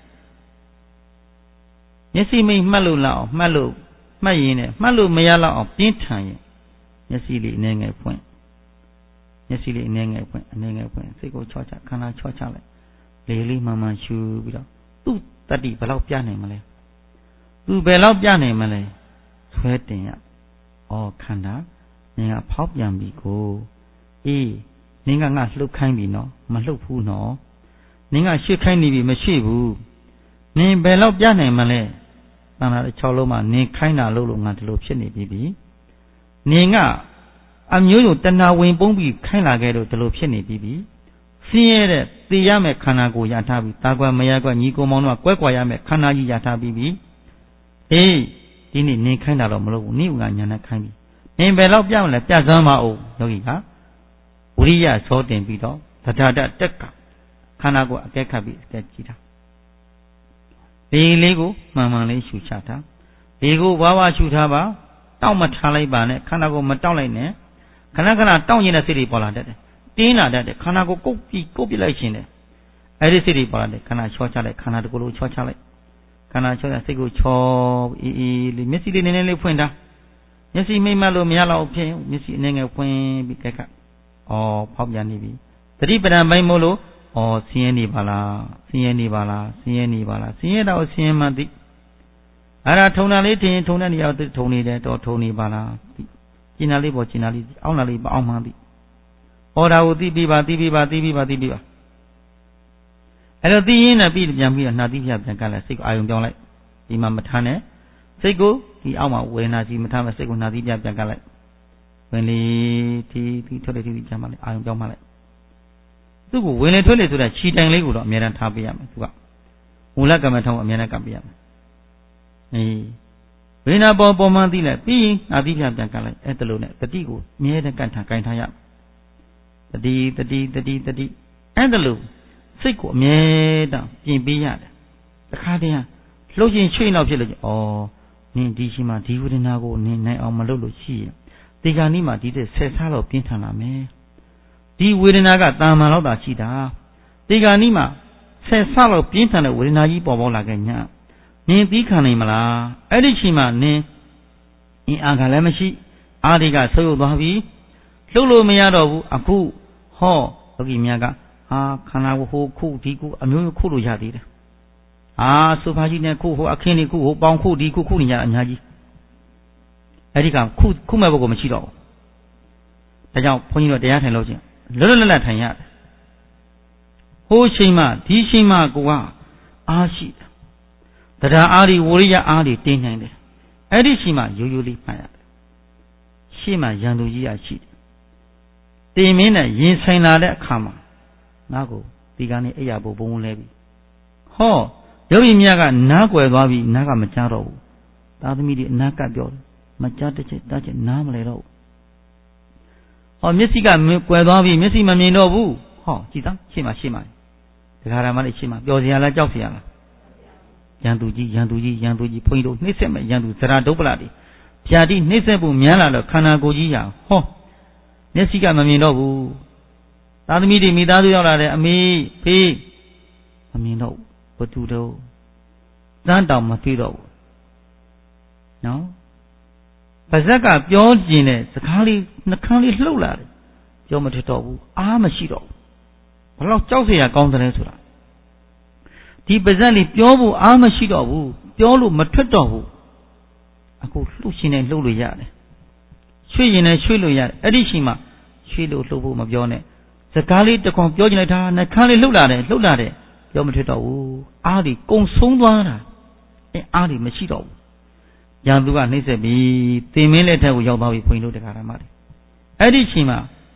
မျက်စိမိတ်မှတ်လို့လောက်အောင်မှတ်လို့မှတ်ရင်နဲ့မှတ်လို့မရလောက်အောင်ပြင်းထန်ရင်မျက်စိလေးအနေငယ်ဖွင့်မျက်စိလေးအနေငယ်ဖွင့်အနေငယ်ဖွင့်စိတ်ကိုချောချခန္ဓာချောချလိုက်လေးလေးမှန်မှန်ရှုပြီးတော့သူ့တတိဘယ်လောက်ပြနိုင်မလဲသူဘယ်လောက်ပြနိုင်မလဲဆွဲတင်ရဩခန္ဓာနင်ကဖောက်ပြန်ပြီကိုအေးနင်ကငါလှုပ်ခိုင်းပြီနော်မလှုပ်ဘူးနော်နင်ကရှေ့ခိုင်းနေပြီမရှိဘူးနင်ဘယ်လောက်ပြနိုင်မလဲတဏှာတစ်ချောင်းလုံးမှာနင်ခိုင်းတာလို့လို့ငါဒီလိုဖြစ်နေပြီပြီနင်ကအမျိုးမျိုးတဏှာဝင်ပုံးပြီးခိုင်းလာခဲ့လို့ဒီလိုဖြစ်နေပြီပြီဆင်းရဲတဲ့သိရမယ့်ခန္ဓာကိုယ်ရထားပြီတာကွယ်မရကွယ်ညီကိုမောင်တို့ကကွဲကွာရမယ့်ခန္ဓာကြီးရထားပြီပြီအေးဒီနေ့နင်ခိုင်းတာတော့မလုပ်ဘူးနင့်ကညာနဲ့ခိုင်းပြီနင်ဘယ်လောက်ပြမလဲပြစမ်းပါဦးယောဂီကဝိရိယစောတင်ပြီးတော့သဒ္ဒတတက်ကခန္ဓာကိုယ်အကဲခတ်ပြီးအကဲကြည့်တာဒီလေးကိုမှန်မှန်လေးရှုချတာဒီကိုဝါဝါရှုထားပါတောက်မထားလိုက်ပါနဲ့ခန္ဓာကိုယ်မတောက်လိုက်နဲ့ခဏခဏတောက်ရင်တဲ့စိတ်တွေပေါ်လာတတ်တယ်တင်းလာတတ်တယ်ခန္ဓာကိုယ်ကုတ်ပြီးကုတ်ပြလိုက်ရှင်တယ်အဲ့ဒီစိတ်တွေပေါ်လာတယ်ခန္ဓာချောချလိုက်ခန္ဓာတစ်ခုလုံးချောချလိုက်ခန္ဓာချောချစိတ်ကိုချောအေးအေးလေးမျက်စိလေးနည်းနည်းလေးဖွင့်တာမျက်စိမိတ်မှတ်လို့မရတော့ဖြစ်မျက်စိအနေငယ်ဖွင့်ပြီးကဲကဩဖောက်ပြန်နေပြီသတိပဋ္ဌာန်ပိုင်းမို့လို့ဩဆင်းရဲနေပါလားဆင်းရဲနေပါလားဆင်းရဲနေပါလားဆင်းရဲတော့ဆင်းရဲမှသိအဲ့ဒါထုံတာလေးတင်ထုံတဲ့နေရာထုံနေတယ်တော့ထုံနေပါလားသိကျင်နာလေးပေါ်ကျင်နာလေးအောင်းလာလေးမအောင်မှသိဩဒါကိုသိပြီးပါသိပြီးပါသိပြီးပါသိပြီးပါအဲ့တော့သိရင်းနဲ့ပြီးပြန်ပြီးတော့နှာတိပြပြန်ကလည်းစိတ်ကိုအာယုံပြောင်းလိုက်ဒီမှာမထားနဲ့စိတ်ကိုဒီအောက်မှာဝေဒနာကြီးမထားမဲ့စိတ်ကိုနှာတိပြပြန်ကလိုက်ဝင်လေဒီဒီထွက်လေဒီကြမ်းပါလေအာယုံပြောင်းပါလိုက်သူ့ကိုဝင်လေထွက်လေဆိုတဲ့ခြီတိုင်လေးကိုတော့အမြဲတမ်းထားပေးရမယ်သူကမူလကမ္မထောင်းအမြဲတမ်းကပ်ပေးရမယ်အေးဝေဒနာပေါ်ပေါ်မှသိလိုက်ပြီးရင်နှာတိပြပြန်ကလိုက်အဲ့ဒါလို့နဲ့တတိကိုအမြဲတမ်းကန်ထားကင်ထားရတတိတတိတတိတတိအဲ့ဒါလို့စိတ်ကိုအမြဲတမ်းပြင်ပေးရတယ်တခါတည်းလှုပ်ရှင်ချွေးနောက်ဖြစ်လို့ဩနင်ဒီရှိမှဒီဝေဒနာကိုနင်နိုင်အောင်မလုပ်လို့ရှိရင်ဒီကနေ့မှဒီတဲ့ဆက်စားတော့ပြင်းထန်လာမယ်ဒီဝေဒနာကတာမန်လောက်တာရှိတာဒီကနေ့မှဆက်စားတော့ပြင်းထန်တဲ့ဝေဒနာကြီးပေါ်ပေါက်လာခဲ့ညာနင်သိခံနိုင်မလားအဲ့ဒီချိန်မှနင်အင်းအာကလည်းမရှိအာဒီကဆုပ်ယုတ်သွားပြီလှုပ်လို့မရတော့ဘူးအခုဟောယောဂီများကအာခန္ဓာကိုဟိုခုဒီခုအမျိုးမျိုးခုလို့ရသေးတယ်အာဆိုဖာကြီးနဲ့ခုဟိုအခင်းလေးခုဟိုပေါင်ခုဒီခုခုနေကြအများကြီးအဲ့ဒီကခုခုမဲ့ဘုတ်ကိုမရှိတော့ဘူးဒါကြောင့်ဘုန်းကြီးတို့တရားထိုင်လို့ချင်းလွတ်လွတ်လပ်လပ်ထိုင်ရတယ်ဟိုချိန်မှဒီချိန်မှကိုကအားရှိတယ်တရားအားဒီဝရိယအားဒီတင်းနိုင်တယ်အဲ့ဒီချိန်မှရိုးရိုးလေးမှတ်ရတယ်ရှေ့မှာရန်သူကြီးရရှိတယ်တင်မင်းနဲ့ရင်ဆိုင်လာတဲ့အခါမှာငါ့ကိုဒီကနေ့အိယာဘုံဘုံလဲပြီဟောယောဂီမြတ်ကနားကွယ်သွားပြီနားကမကြားတော့ဘူးသာသမီတွေအနာကပ်ပြောတယ်မကြားတစ်ချက်တစ်ချက်နားမလဲတော့ဘူးဟောမျက်စိကကွယ်သွားပြီမျက်စိမမြင်တော့ဘူးဟောကြည်သားရှေ့မှာရှေ့မှာဒကာရမလေးရှေ့မှာပျော်စရာလားကြောက်စရာလားရန်သူကြီးရန်သူကြီးရန်သူကြီးဘုန်းကြီးတို့နှိမ့်ဆက်မဲ့ရန်သူဇရာဒုပ္ပလာတွေဖြာတိနှိမ့်ဆက်ဖို့များလာတော့ခန္ဓာကိုယ်ကြီးရဟောမျက်စိကမမြင်တော့ဘူးသာသမီတွေမိသားစုရောက်လာတယ်အမေဖေးမမြင်တော့ဘူးဘသူတော့စမ်းတောင်မတွေ့တော့ဘူးနော်ပါဇက်ကပြောကျင်တဲ့စကားလေးနှခမ်းလေးလှုပ်လာတယ်ပြောမထတော့ဘူးအားမရှိတော့ဘူးဘလောက်ကြောက်เสียရကောင်းတယ်ဆိုတာဒီပါဇက်လေးပြောဖို့အားမရှိတော့ဘူးပြောလို့မထွက်တော့ဘူးအခုလှုပ်ရှင်နေလှုပ်လို့ရတယ်ရွှေ့ရင်လည်းရွှေ့လို့ရတယ်အဲ့ဒီချိန်မှာရွှေ့လို့လှုပ်ဖို့မပြောနဲ့စကားလေးတကောင်ပြောချင်လိုက်တာနှခမ်းလေးလှုပ်လာတယ်လှုပ်လာတယ်ပြောမထွက်တော့ဘူးအားဒီကုံဆုံးသွားတာအဲအားဒီမရှိတော့ဘူးရန်သူကနှိမ့်ဆက်ပြီးတင်မင်းလက်ထက်ကိုရောက်သွားပြီခွင်တို့တခါတည်းမှအဲ့ဒီချိန်မှာ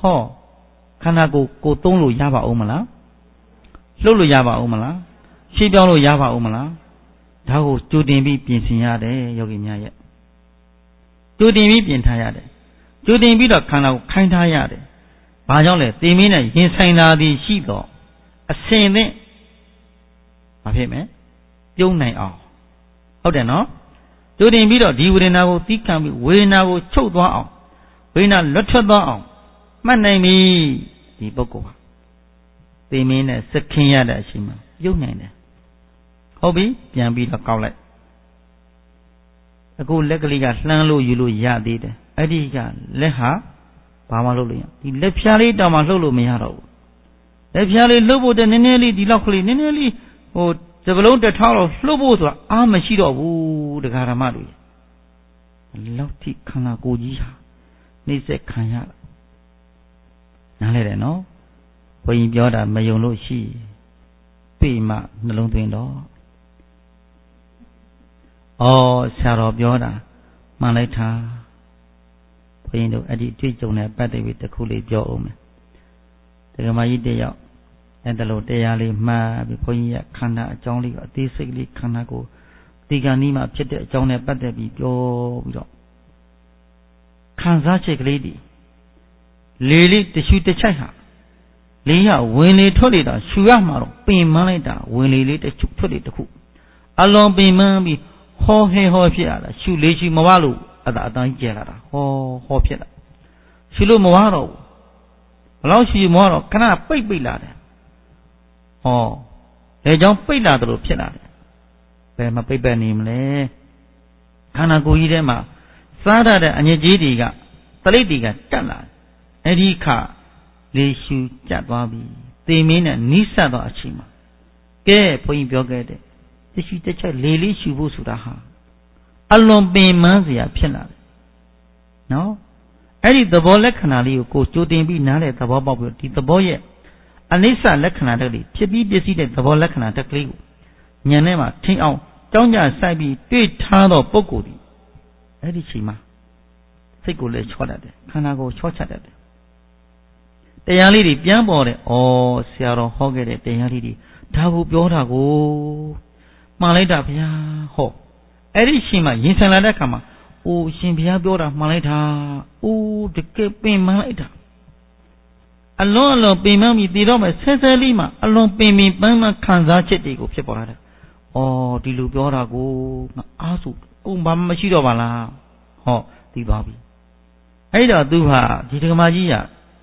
ho khana ko ko tong lo ya ba ông mà láလှုပ်လို့ရပါဦးမလားရှင်းပြောင်းလို့ရပါဦးမလားဒါကိုကြိုတင်ပြီးပြင်ဆင်ရတယ်ယောဂီများရဲ့ကြိုတင်ပြီးပြင်ထားရတယ်ကြိုတင်ပြီးတော့ခန္ဓာကိုခိုင်းထားရတယ်ဘာကြောင့်လဲသင်မင်းနဲ့ရင်ဆိုင်တာဒီရှိတော့အစင်နဲ့မဖြစ်မယ်ပြုံးနိုင်အောင်ဟုတ်တယ်နော်ကြိုတင်ပြီးတော့ဒီဝေဒနာကိုသိခံပြီးဝေဒနာကိုချုပ်သွားအောင်ဝေဒနာလွတ်ထွက်သွားအောင်မှတ်နိုင်ပြီဒီပုဂ္ဂိုလ်ဟာသင်မင်းနဲ့စက်ခင်းရတဲ့အချိန်မှာပြုံးနိုင်တယ်ဟုတ်ပြီပြန်ပြီးတော့ကောက်လိုက်အခုလက်ကလေးကလှမ်းလို့ယူလို့ရသေးတယ်အဲ့ဒီကလက်ဟာဘာမှလုပ်လို့ရဒီလက်ဖြားလေးတောင်မှလှုပ်လို့မရတော့ဘူးလက်ဖြားလေးလှုပ်ဖို့တနည်းနည်းလေးဒီလောက်ကလေးနည်းနည်းလေးဟိုစပလုံးတစ်ထောင်းတော့လှုပ်ဖို့ဆိုတာအားမရှိတော့ဘူးတရားဓမ္မတွေလောက်ထိခန္ဓာကိုယ်ကြီးဟာနှိမ့်ဆက်ခံရနားလဲတယ်နော်ဘုရင်ပြောတာမယုံလို့ရှိပြေမှနှလုံးသွင်းတော့ဩဆရာတော်ပြောတာမှန်လိုက်တာဘုရင်တို့အဲ့ဒီအတွေ့အကြုံနဲ့ပတ်သက်ပြီးတစ်ခုလေးပြောအောင်မယ်ဒကမာကြီးတယောက်အဲ့ဒါလို့တရားလေးမှတ်ပြီးဘုန်းကြီးကခန္ဓာအကြောင်းလေးကိုအသေးစိတ်လေးခန္ဓာကိုဒီကနေ့မှဖြစ်တဲ့အကြောင်းနဲ့ပတ်သက်ပြီးပြောပြီးတော့ခံစားချက်ကလေးဒီလေလေးတ िश ူတစ်ချိုက်ဟာလေးရဝင်လေထွက်လေတာရှူရမှာတော့ပင်မလိုက်တာဝင်လေလေးတ िश ူထွက်လေတခုအလွန်ပင်မပြီးဟောဟဲဟောဖြစ်ရတာရှူလေးရှူမဝလို့အတာအတန်းကြီးကျလာတာဟောဟောဖြစ်လာရှူလို့မဝတော့ဘူးဘလောက်ရှူမဝတော့ခဏပိတ်ပိတ်လာတယ်ဟောလေကြောင့်ပိတ်လာတယ်လို့ဖြစ်လာတယ်ဘယ်မှာပိတ်ပက်နေမလဲခန္ဓာကိုယ်ကြီးထဲမှာစားရတဲ့အညစ်အကြေးတွေကတလိပ်တွေကတက်လာအဲ့ဒီခါလေးရှူကျသွားပြီသေမင်းနဲ့နီးစပ်သွားအချိန်မှာကဲဘုန်းကြီးပြောခဲ့တဲ့တ िश ူတစ်ချက်လေးလေးရှူဖို့ဆိုတာဟာအလွန်ပင်ပန်းစရာဖြစ်လာတယ်နော်အဲ့ဒီသဘောလက္ခဏာလေးကိုကိုကြိုတင်ပြီးနားလေသဘောပေါက်ပြီးဒီသဘောရဲ့အနိစ္စလက္ခဏာတက်ကလေးဖြစ်ပြီးပြည့်စည်တဲ့သဘောလက္ခဏာတက်ကလေးကိုဉာဏ်ထဲမှာထင်အောင်ကြောင်းကြဆိုင်ပြီးတွေ့ထားသောပုဂ္ဂိုလ်ဒီအဲ့ဒီချိန်မှာစိတ်ကိုလည်းချောတတ်တယ်ခန္ဓာကိုချောချတတ်တယ်တရားလေးတွေပြန်ပေါ်တယ်ဩဆရာတော်ဟောခဲ့တဲ့တရားလေးတွေဒါကိုပြောတာကိုမှားလိုက်တာဗျာဟောအဲ့ဒီရှင်မှာရင်ဆိုင်လာတဲ့အခါမှာအိုးရှင်ဘုရားပြောတာမှားလိုက်တာအိုးတကယ်ပင်မှားလိုက်တာအလွန်အလွန်ပင်ပန်းပြီးတည်တော့မယ်ဆဲဆဲလေးမှာအလွန်ပင်ပင်ပန်းပန်းခံစားချက်တွေကိုဖြစ်ပေါ်လာတယ်ဩဒီလိုပြောတာကိုအားစုကိုဘာမှမရှိတော့ပါလားဟောသိသွားပြီအဲ့တော့သူဟာဒီဓမ္မကြီးက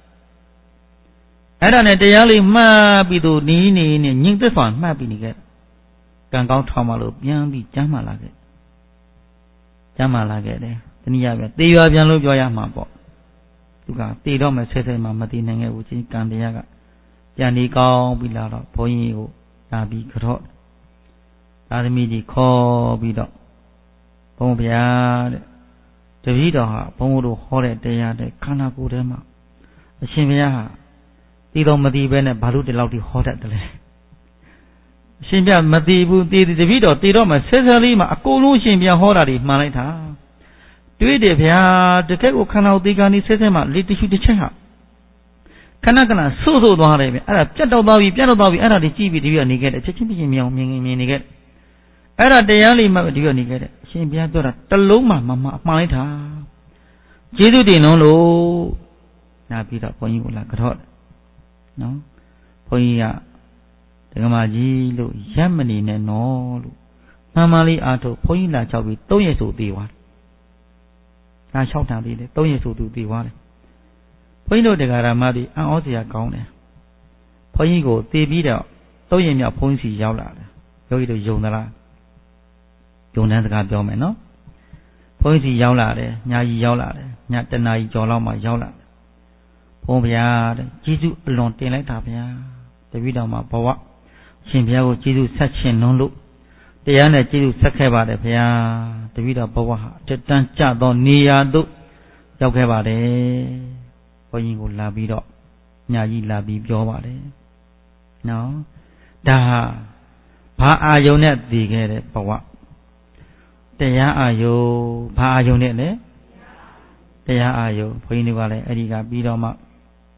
အဲ့ဒါနဲ့တရားလေးမှတ်ပြီးသူနီးနေနေညင်သက်စွာမှတ်ပြီးနေခဲ့ကံကောင်းထောင်မလို့ပြန်ပြီးကျမ်းမာလာခဲ့ကျမ်းမာလာခဲ့တယ်တနည်းအားဖြင့်သေရွာပြန်လို့ပြောရမှာပေါ့သူကသေတော့မှဆဲဆဲမှမသေနိုင်ခဲ့ဘူးချင်းကံတရားကပြန်ဒီကောင်းပြီးလာတော့ဘုန်းကြီးကိုလာပြီးကြော့သာသမီကြီးခေါ်ပြီးတော့ဘုန်းဗျာတဲ့တပည့်တော်ဟာဘုန်းတို့ဟောတဲ့တရားတဲ့ခန္ဓာကိုယ်ထဲမှာအရှင်ဘုရားဟာဒီတော့မသိပဲနဲ့ဘာလို့ဒီလောက်ထိဟောတတ်တယ်လဲအရှင်ပြမသိဘူးသိတပည့်တော်သိတော့မှဆဲဆဲလေးမှာအကုန်လုံးရှင်ပြဟောတာတွေမှန်လိုက်တာတွေ့တယ်ဗျာတကယ်ကိုခန္ဓာကိုယ်ဒီကနေ့ဆဲဆဲမှာလေတ िश ူတစ်ချက်ဟာခဏခဏဆို့ဆို့သွားတယ်ဗျအဲ့ဒါပြတ်တော့သွားပြီပြတ်တော့သွားပြီအဲ့ဒါတွေကြည့်ပြီးတပည့်တော်နေခဲ့တယ်ချက်ချင်းပြင်းမြောင်မြင်မြင်နေခဲ့အဲ့ဒါတရားလေးမှတပည့်တော်နေခဲ့တယ်အရှင်ဘုရားပြောတာတလုံးမှမမှမှန်လိုက်တာကျေးဇူးတင်လုံးလို့နာပြီးတော့ဘုန်းကြီးကိုလာကြော့နော်ဘုန်းကြီးကဒကမာကြီးလို့ရက်မနေနဲ့နော်လို့မှန်မှန်လေးအားထုတ်ဘုန်းကြီးလာချောက်ပြီးသုံးရက်ဆိုသေးသွားတယ်လာလျှောက်တာလေးလေသုံးရက်ဆိုသူသေးသွားတယ်ဘုန်းကြီးတို့တရားဓမ္မတွေအံ့ဩစရာကောင်းတယ်ဘုန်းကြီးကိုသေပြီးတော့သုံးရက်မြောက်ဘုန်းကြီးစီရောက်လာတယ်ယောဂီတို့ယုံသလားယုံတဲ့စကားပြောမယ်နော်ဘုန်းကြီးစီရောက်လာတယ်ညာကြီးရောက်လာတယ်ညတနာကြီးကြော်လောက်မှရောက်လာတယ်ဘုန်းဗျာတဲ့ကျေးဇူးအလွန်တင်လိုက်တာဗျာတပည့်တော်မှာဘဝရှင်ဘုရားကိုကျေးဇူးဆက်ရှင်လုံးလို့တရားနဲ့ကျေးဇူးဆက်ခဲ့ပါတယ်ဗျာတပည့်တော်ဘဝဟာတက်တန်းကြသောနေရာသို့ရောက်ခဲ့ပါတယ်ဘုန်းကြီးကိုလာပြီးတော့ညာကြီးလာပြီးပြောပါတယ်နော်ဒါဟာဘာအာယုန်နဲ့တည်ခဲ့တဲ့ဘဝတရားအာယုန်ဘာအာယုန်နဲ့လဲတရားအာယုန်ဘုန်းကြီးတွေကလည်းအဲ့ဒီကပြီးတော့မှ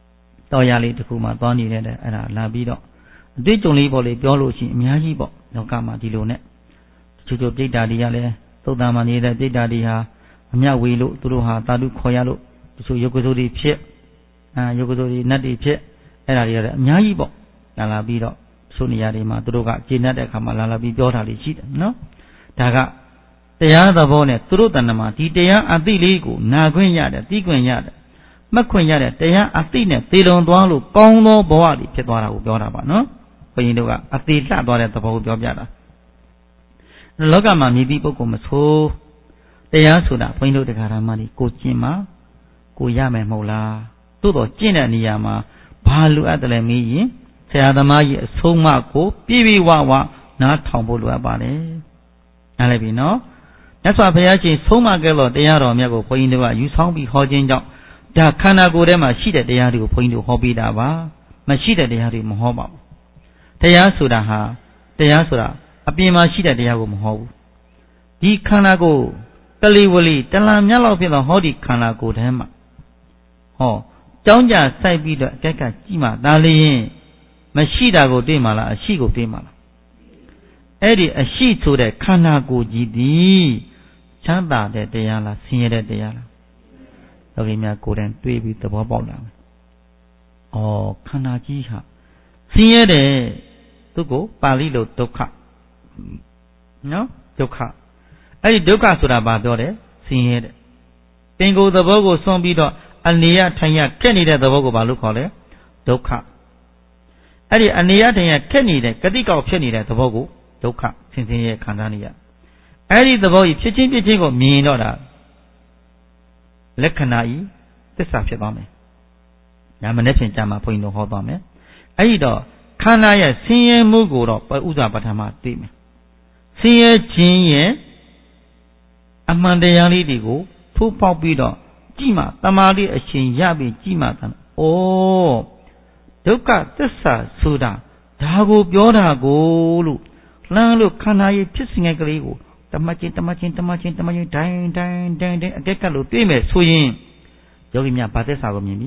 တော်ရလေးတစ်ခုမှသွားနေတဲ့အဲ့ဒါလာပြီးတော့အတွေ့အကြုံလေးပေါ့လေပြောလို့ရှိရင်အများကြီးပေါ့လောကမှာဒီလိုနဲ့တချို့ချို့ပြိတ္တာတွေကလည်းသုတ်တံမှာနေတဲ့ပြိတ္တာတွေဟာအမြဝေလို့သူတို့ဟာတာတုခေါ်ရလို့တချို့ယုတ်ကစိုးတွေဖြစ်အာယုတ်ကစိုးတွေနတ်တွေဖြစ်အဲ့ဒါတွေကလည်းအများကြီးပေါ့လာလာပြီးတော့ဆိုနေရာတွေမှာသူတို့ကကျေနပ်တဲ့အခါမှာလာလာပြီးပြောတာလေးရှိတယ်နော်ဒါကတရားသဘောနဲ့သူတို့တဏ္ဍမှာဒီတရားအသိလေးကိုနာခွင့်ရတယ်သိခွင့်ရတယ်မှတ်ခွင့်ရတယ်တရားအသိနဲ့သေလွန်သွားလို့ကောင်းသောဘဝတွေဖြစ်သွားတာကိုပြောတာပါနော်ဘုန်းကြီးတို့ကအသေးလှသွားတဲ့သဘောကိုပြောပြတာလောကမှာမြည်သည့်ပုဂ္ဂိုလ်မဆိုတရားဆိုတာဘုန်းကြီးတို့တရားဓမ္မတွေကိုကျင့်မှာကိုရမယ်မဟုတ်လားသို့တော့ကျင့်တဲ့နေရာမှာဘာလိုအပ်တယ်လဲမေးရင်ဆရာသမားကြီးအဆုံးအမကိုပြည့်ပြည့်ဝဝနားထောင်ဖို့လိုအပ်ပါတယ်နားလည်ပြီနော်မြတ်စွာဘုရားရှင်ဆုံးမခဲ့လို့တရားတော်မြတ်ကိုဘုန်းကြီးတို့ကယူဆောင်ပြီးဟောခြင်းကြောင့်ဒါခန္ဓာကိုယ်ထဲမှာရှိတဲ့တရားတွေကိုဘုန်းကြီးတို့ဟောပေးတာပါမရှိတဲ့တရားတွေမဟောပါဘူးတရားဆိုတာဟာတရားဆိုတာအပြင်မှာရှိတဲ့တရားကိုမဟောဘူးဒီခန္ဓာကိုယ်တလီဝလီတလံမြတ်လောက်ဖြစ်သောဟောဒီခန္ဓာကိုယ်ထဲမှာဟောကြောင်းကြစိုက်ပြီးတော့အကက်ကကြည့်မှဒါလျင်မရှိတာကိုတွေ့မှလားအရှိကိုတွေ့မှလားအဲ့ဒီအရှိဆိုတဲ့ခန္ဓာကိုယ်ကြီးသည်ချမ်းသာတဲ့တရားလားဆင်းရဲတဲ့တရားလားယောဂီများကိုယ်တိုင်တွေးပြီးသဘောပေါက်လာမယ်။အော်ခန္ဓာကြီးဟာဆင်းရဲတဲ့သူကိုပါဠိလိုဒုက္ခနော်ဒုက္ခအဲ့ဒီဒုက္ခဆိုတာဘာပြောတယ်ဆင်းရဲတဲ့ပင်ကိုယ်သဘောကိုစွန့်ပြီးတော့အနေရထိုင်ရခက်နေတဲ့သဘောကိုဘာလို့ခေါ်လဲဒုက္ခအဲ့ဒီအနေရထိုင်ရခက်နေတဲ့ဂတိကောက်ဖြစ်နေတဲ့သဘောကိုဒုက္ခဆင်းဆင်းရဲခံစားနေရအဲ့ဒီသဘောကြီးဖြစ်ချင်းဖြစ်ချင်းကိုမြင်တော့တာလက္ခဏာဤသစ္စာဖြစ်သွားမယ်။ဒါမနေ့ဖြင့်ကြာမှာဘုန်းကြီးတို့ဟောသွားမယ်။အဲ့ဒီတော့ခန္ဓာရဲ့ဆင်းရဲမှုကိုတော့ဥစ္စာပဋ္ဌာမသိမယ်။ဆင်းရဲခြင်းရဲ့အမှန်တရားလေးတွေကိုထိုးပေါက်ပြီးတော့ကြည့်မှတမာတိအရှင်ရပြီးကြည့်မှသာ။အိုးဒုက္ခသစ္စာဆိုတာဒါကိုပြောတာကိုလို့လှမ်းလို့ခန္ဓာရဲ့ဖြစ်စဉ်ကလေးကိုတမချင်းတမချင်းတမချင်းတမချင်းဒိုင်းဒိုင်းဒိုင်းဒိုင်းအကက်ကလို့တွေ့မယ်ဆိုရင်ယောဂီများဗာသစ္စာကိုမြင်ပြီ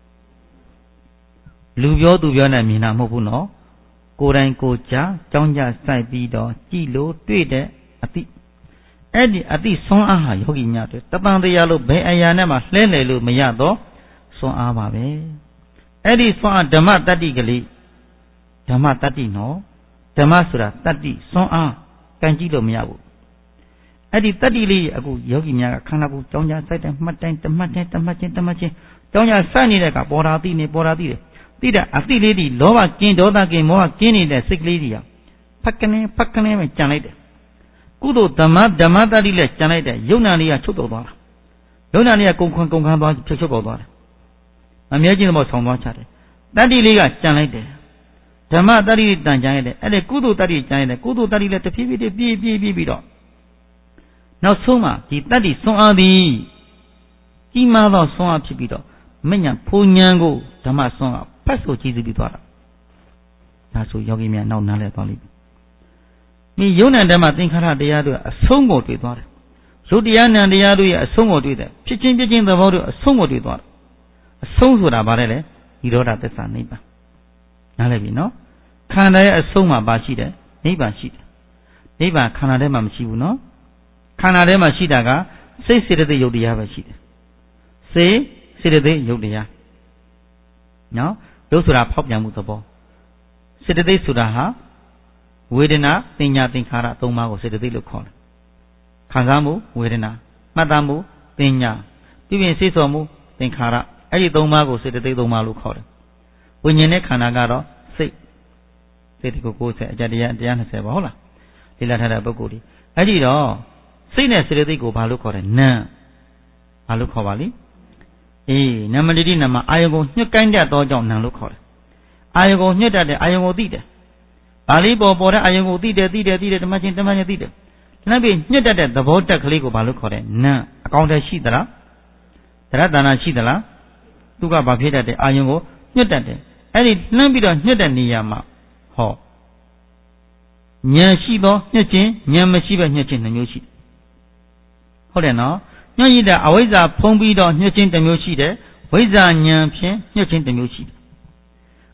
လူပြောသူပြောနဲ့မြင်တာမဟုတ်ဘူးနော်ကိုယ်တိုင်ကိုယ်ကြကြောင်းကြစိုက်ပြီးတော့ကြည်လို့တွေ့တဲ့အတိအဲ့ဒီအတိဆွမ်းအားဟာယောဂီများတွေတပံတရားလို့ဘယ်အရာနဲ့မှလှဲလေလို့မရတော့ဆွမ်းအားပါပဲအဲ့ဒီဆွမ်းအားဓမ္မတတ္တိကလေးဓမ္မတတ္တိနော်ဓမ္မဆိုတာတတ္တိဆွမ်းအားကန်ကြည့်လို့မရဘူးအဲ့ဒီတတ္တိလေးအခုယောဂီများကခန္ဓာကိုယ်ကြောင်းကြစိုက်တဲ့မှတ်တိုင်းတမှတ်တိုင်းတမှတ်ချင်းတမှတ်ချင်းကြောင်းကြစိုက်နေတဲ့ကပေါ်တာသိနေပေါ်တာသိတယ်သိတဲ့အသိလေးတွေလောဘကင်းဒေါသကင်းမောဟကင်းနေတဲ့စိတ်ကလေးတွေကဖက်ကနေဖက်ကနေပဲကြံလိုက်တယ်ကုသိုလ်ဓမ္မဓမ္မတတ္တိလည်းကြံလိုက်တယ်ယုံနာလေးကချုပ်တော်သွားတာယုံနာလေးကကုံခွန်ကုံခန်းသွားဖြုတ်ချုပ်ပေါ်သွားတယ်အမြဲချင်းတော့ဆောင်းသွားချတယ်တတ္တိလေးကကြံလိုက်တယ်ဓမ္မတတ္တိတန်ကြံလိုက်တယ်အဲ့ဒီကုသိုလ်တတ္တိကြံလိုက်တယ်ကုသိုလ်တတ္တိလည်းတဖြည်းဖြည်းပြေးပြေးပြေးပြီးတော့နောက်ဆုံးမှာဒီတတ္တိဆွမ်းအားသည်ကြီးမားသောဆွမ်းအားဖြစ်ပြီးတော့မညံဖူညံကိုဓမ္မဆွမ်းအားဖတ်ဆိုကြည့်ပြီးသွားတာဒါဆိုယောဂီများနောက်နားလဲသွားလိမ့်မယ်ဒီယုံနာဓမ္မသင်္ခါရတရားတို့အဆုံးကိုတွေ့သွားတယ်ယုတ်တရားနံတရားတို့ရဲ့အဆုံးကိုတွေ့တယ်ဖြစ်ချင်းဖြစ်ချင်းသဘောတို့အဆုံးကိုတွေ့သွားတယ်အဆုံးဆိုတာဘာလဲလဲនិရောဓသစ္စာနိဗ္ဗာန်နားလည်ပြီနော်ခန္ဓာရဲ့အဆုံးမှာဘာရှိတယ်နိဗ္ဗာန်ရှိတယ်နိဗ္ဗာန်ခန္ဓာထဲမှာမရှိဘူးနော်ခန္ဓာထဲမှာရှိတာကစိတ်စေတသိက်ယုတ်တရားပဲရှိတယ်စေစေတသိက်ယုတ်တရားနော်ယုတ်ဆိုတာဖောက်ပြန်မှုသဘောစေတသိက်ဆိုတာဟာဝေဒနာသင်ညာသင်္ခါရသုံးပါးကိုစေတသိက်လို့ခေါ်တယ်ခံစားမှုဝေဒနာမှတ်သားမှုသင်ညာပြုပြင်စိတ်ဆော်မှုသင်္ခါရအဲ့ဒီသုံးပါးကိုစေတသိက်သုံးပါးလို့ခေါ်တယ်ဝိညာဉ်နဲ့ခန္ဓာကတော့စိတ်စိတ်ကိုကိုယ်ဆက်အကြတရားတရား၂၀ပါဟုတ်လားလေ့လာထားတဲ့ပုဂ္ဂိုလ်ဒီအဲ့ဒီတော့စိတ်နဲ့စေတသိက်ကိုဘာလို့ခေါ်လဲနာဘာလို့ခေါ်ပါလိအေးနမတိတိနမအာယုံကိုညှက်ကိုင်းတတ်သောကြောင့်နာလို့ခေါ်တယ်အာယုံကိုညှက်တတ်တဲ့အာယုံကိုသိတယ်ပါဠိပေါ်ပေါ်တဲ့အာယုံကိုသိတယ်သိတယ်သိတယ်ဓမ္မချင်းဓမ္မချင်းသိတယ်ဒါနဲ့ပြီးညှက်တတ်တဲ့သဘောတက်ကလေးကိုဘာလို့ခေါ်လဲနာအကောင့်တည်းရှိသလားသရတနာရှိသလားသူကဘာဖြစ်တတ်တဲ့အာယုံကိုညှက်တတ်တယ်အဲ့ဒီလှမ်းပြီးတော့ညှက်တဲ့နေရာမှာဟောဉာဏ်ရှိသောညှက်ခြင်းဉာဏ်မရှိဘဲညှက်ခြင်းနှမျိုးရှိဟုတ်တယ်နော်ညှက်ရတဲ့အဝိဇ္ဇာဖုံးပြီးတော့ညှက်ခြင်းတစ်မျိုးရှိတယ်ဝိဇ္ဇာဉာဏ်ဖြင့်ညှက်ခြင်းတစ်မျိုးရှိတယ်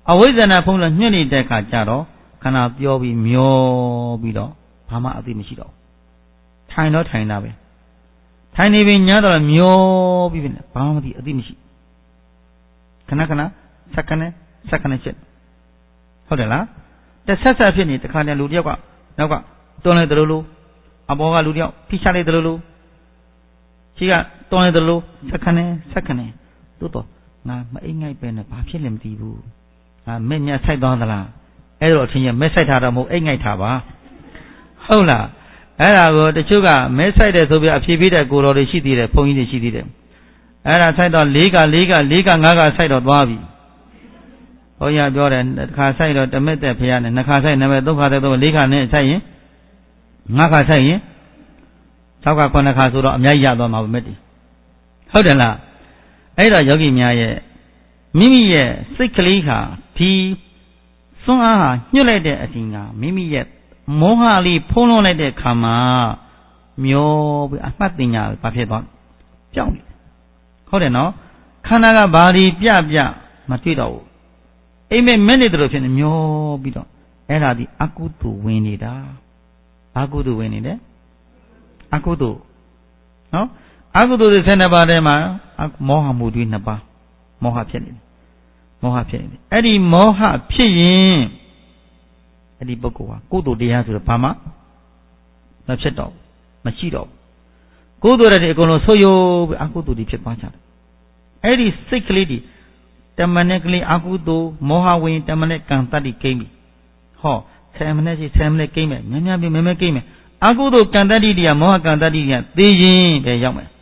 အဝိဇ္ဇနာဖုံးလို့ညှက်နေတဲ့အခါကျတော့ခန္ဓာပြောပြီးမျောပြီးတော့ဘာမှအသိမရှိတော့ထိုင်တော့ထိုင်တာပဲထိုင်နေပြီညတော့မျောပြီးပြီဘာမှမသိအသိမရှိခဏခဏစက္ကနဲ့စက္ကနဲ့ချက်ဟုတ်တယ်လားတစ်ဆက်ဆက်ဖြစ်နေတခါတည်းလူတယောက်ကနောက်ကတွန်းလိုက်တယ်လို့အပေါ်ကလူတယောက်ဖိချလိုက်တယ်လို့ရှိကတွန်းလိုက်တယ်လို့စက္ကနဲ့စက္ကနဲ့တိုးတော့ငါမအိမ်ငိုက်ပဲနဲ့ဘာဖြစ်လဲမသိဘူးငါမဲ့ညက်ဆိုင်သွားသလားအဲ့တော့အထင်ကြီးမဲ့ဆိုင်ထားတော့မဟုတ်အိမ်ငိုက်ထားပါဟုတ်လားအဲ့ဒါကိုတချို့ကမဲဆိုင်တယ်ဆိုပြီးအဖြေပေးတဲ့ကိုတော်တွေရှိသေးတယ်ဘုန်းကြီးတွေရှိသေးတယ်အဲ့ဒါဆိုင်တော့လေးကလေးကလေးကငါးကဆိုင်တော့သွားပြီဘုန်းကြီးပြောတယ်တစ်ခါဆိုင်တော့တမက်တဲ့ဖရားနဲ့နှစ်ခါဆိုင်နံပါတ်သုံးခါတဲ့တော့လေးခါနဲ့ဆိုင်ရင်ငါးခါဆိုင်ရင်၆ခါခုနှစ်ခါဆိုတော့အများကြီးရသွားမှာပဲမဲ့တည်ဟုတ်တယ်လားအဲ့တော့ယောဂီများရဲ့မိမိရဲ့စိတ်ကလေးဟာဒီစွမ်းအားဟာညှို့လိုက်တဲ့အချိန်ကမိမိရဲ့မောဟလေးဖုံးလွှမ်းလိုက်တဲ့ခါမှာမျောပြီးအမှတ်တင်ညာဘာဖြစ်သွားကြောက်နေဟုတ်တယ်နော်ခန္ဓာကဘာဒီပြပြမတွေ့တော့ဘူးအိမ်မက်မဲ့နေတယ်လို့ဖြစ်နေမျောပြီးတော့အဲ့ဒါဒီအကုသိုလ်ဝင်နေတာဘာကုသိုလ်ဝင်နေလဲအကုသိုလ်နော်အကုသိုလ်တွေဆယ်နှစ်ပါးထဲမှာမောဟမှုတွေနှစ်ပါးမောဟဖြစ်နေတယ်မောဟဖြစ်နေတယ်အဲ့ဒီမောဟဖြစ်ရင်အဲ့ဒီပုဂ္ဂိုလ်ဟာကုသိုလ်တရားဆိုတော့ဘာမှမဖြစ်တော့မရှိတော့ကုသိုလ်တွေအကုန်လုံးဆိုးရိုးပြီးအကုသိုလ်တွေဖြစ်သွားကြတယ်အဲ့ဒီစိတ်ကလေးတွေတမနဲ့ကလေးအကုသိုလ်မောဟဝင်တမနဲ့ကံတတ္တိကိမ့်ပြီဟောဆယ်မိနစ်ရှိဆယ်မိနစ်ကိမ့်မယ်များများပြီးမဲမဲကိမ့်မယ်အကုသိုလ်ကံတတ္တိတရားမောဟကံတတ္တိတရားသိရင်ပဲရောက်မယ်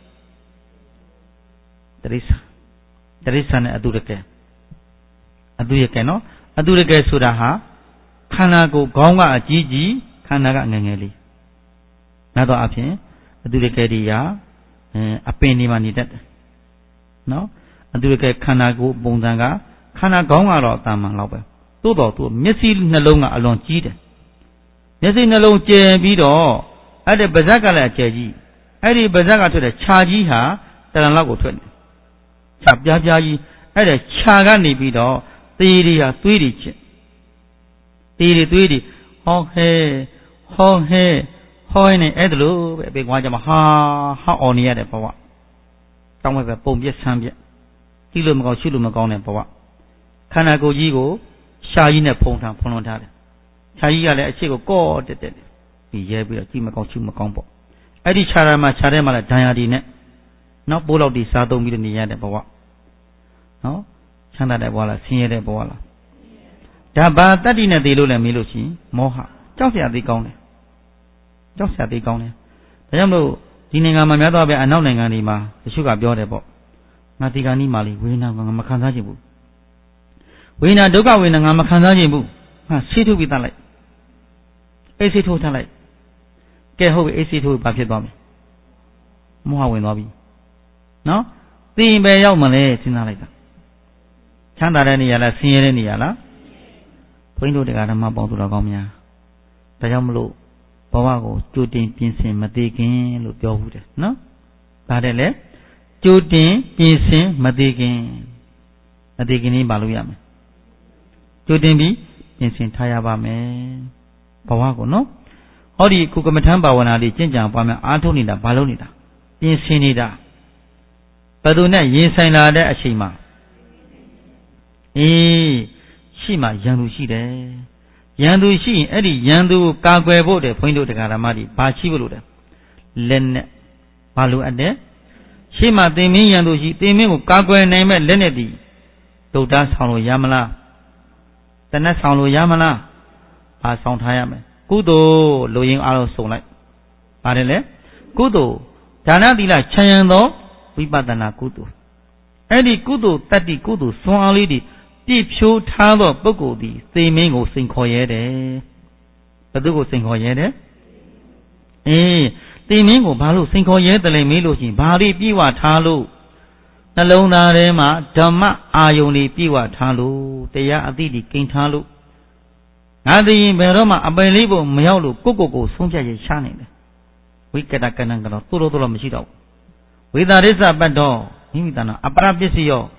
တရိစ္ဆာတရိစ္ဆာနဲ့အတုရကဲအတုရကဲနော်အတုရကဲဆိုတာဟာခန္ဓာကိုယ်ခေါင်းကအကြီးကြီးခန္ဓာကငယ်ငယ်လေးနောက်တော့အဖြစ်အတုရကဲတွေရာအပင်တွေမှာနေတတ်တယ်နော်အတုရကဲခန္ဓာကိုယ်ပုံစံကခန္ဓာခေါင်းကတော့တာမန်လောက်ပဲသို့တော်သူမျက်စိနှလုံးကအလွန်ကြီးတယ်မျက်စိနှလုံးကျယ်ပြီးတော့အဲ့ဒီပါးစပ်ကလည်းအကျယ်ကြီးအဲ့ဒီပါးစပ်ကထွက်တဲ့ခြာကြီးဟာတရံလောက်ကိုထွက်တယ်ခြာပြားပြားကြီးအဲ့ဒါခြာကနေပြီးတော့သေးတွေဟာသွေးတွေချစ်သေးတွေသွေးတွေဟောဟဲဟောဟဲဟောနေအဲ့ဒါလို့ပဲအပေကွာကြမှာဟာဟာအော်နေရတဲ့ဘဝတောင်းမဲ့ပဲပုံပြက်ဆန်းပြက်ကြည့်လို့မကောင်းရှုလို့မကောင်းတဲ့ဘဝခန္ဓာကိုယ်ကြီးကိုရှားကြီးနဲ့ဖုံထားဖုံလွန်ထားတယ်ခြာကြီးကလည်းအရှိကိုကော့တက်တက်ဒီရဲပြီးတော့ကြည့်မကောင်းရှုမကောင်းပေါ့အဲ့ဒီခြာရမှာခြာထဲမှာလည်းဒဏ်ရာဒီနဲ့နောက်ပိုးလောက်ဒီစားသုံးပြီးတော့နေရတဲ့ဘဝနော်ချမ်းသာတဲ့ဘဝလားဆင်းရဲတဲ့ဘဝလားဒါဘာတတ္တိနဲ့သိလို့လည်းမေးလို့ရှိရင်မောဟကြောက်စရာသိကောင်းတယ်ကြောက်စရာသိကောင်းတယ်ဒါကြောင့်မို့ဒီနိုင်ငံမှာများတော့ပဲအနောက်နိုင်ငံတွေမှာတချို့ကပြောတယ်ပေါ့ငါဒီကနေ့မှလေဝေဒနာကငါမခံစားချင်ဘူးဝေဒနာဒုက္ခဝေဒနာငါမခံစားချင်ဘူးငါဆေးထုတ်ပြီးတတ်လိုက်အေးဆေးထုတ်ထားလိုက်ကဲဟုတ်ပြီအေးဆေးထုတ်ဘာဖြစ်သွားမလဲမောဟဝင်သွားပြီနော်သိရင်ပဲရောက်မလဲစဉ်းစားလိုက်တာချမ်းသာတဲ့နေရာလားဆင်းရဲတဲ့နေရာလားဘုန်းကြီးတို့တရားဓမ္မပေါင်းသူတော်ကောင်းများဒါကြောင့်မလို့ဘဝကိုကြိုတင်ပြင်ဆင်မသေးခင်လို့ပြောဘူးတယ်နော်ဒါတဲ့လေကြိုတင်ပြင်ဆင်မသေးခင်မသေးခင်လေးပါလို့ရမယ်ကြိုတင်ပြီးပြင်ဆင်ထားရပါမယ်ဘဝကိုနော်ဟောဒီကုကမထံဘာဝနာလေးကျင့်ကြံပွားများအားထုတ်နေတာဘာလို့နေတာပြင်ဆင်နေတာဘယ်သူနဲ့ရင်ဆိုင်လာတဲ့အချိန်မှာအေးရှိမှရန်သူရှိတယ်ရန်သူရှိရင်အဲ့ဒီရန်သူကိုကာကွယ်ဖို့တဲ့ဘုန်းကြီးတို့တရားဓမ္မတွေဘာရှိဖို့လို့လဲလက်နဲ့ဘာလို့အပ်တယ်ရှိမှသင်မင်းရန်သူရှိသင်မင်းကိုကာကွယ်နိုင်မဲ့လက်နဲ့ဒီဒုတ်သားဆောင်လို့ရမလားတနက်ဆောင်လို့ရမလားဘာဆောင်ထားရမလဲကုသိုလ်လူရင်းအားလုံးစုံလိုက်ပါတယ်လေကုသိုလ်ဒါနသီလခြံရံသောဝိပဿနာကုသိုလ်အဲ့ဒီကုသိုလ်တတ္တိကုသိုလ်စွမ်းအားလေးတွေပြည့်ဖြိုးထားသောပုဂ္ဂိုလ်သည်သေမင်းကိုစိန်ခေါ်ရဲတယ်ဘယ်သူကိုစိန်ခေါ်ရဲတယ်အေးသေမင်းကိုဘာလို့စိန်ခေါ်ရဲတယ်လဲမေးလို့ရှိရင်ဘာလေးပြေဝထားလို့နှလုံးသားထဲမှာဓမ္မအာယုန်လေးပြေဝထားလို့တရားအသိတွေကိန်းထားလို့ငါသိရင်ဘယ်တော့မှအပယ်လေးဖို့မရောက်လို့ကိုကိုကိုဆုံးဖြတ်ရရှားနေတယ်ဝိကတကဏံကတော့တိုးတိုးတိုးမရှိတော့ဝေဒာရိစ္ဆပတ်တော့မိမိတဏ္ဍအပရပစ္စည်းရော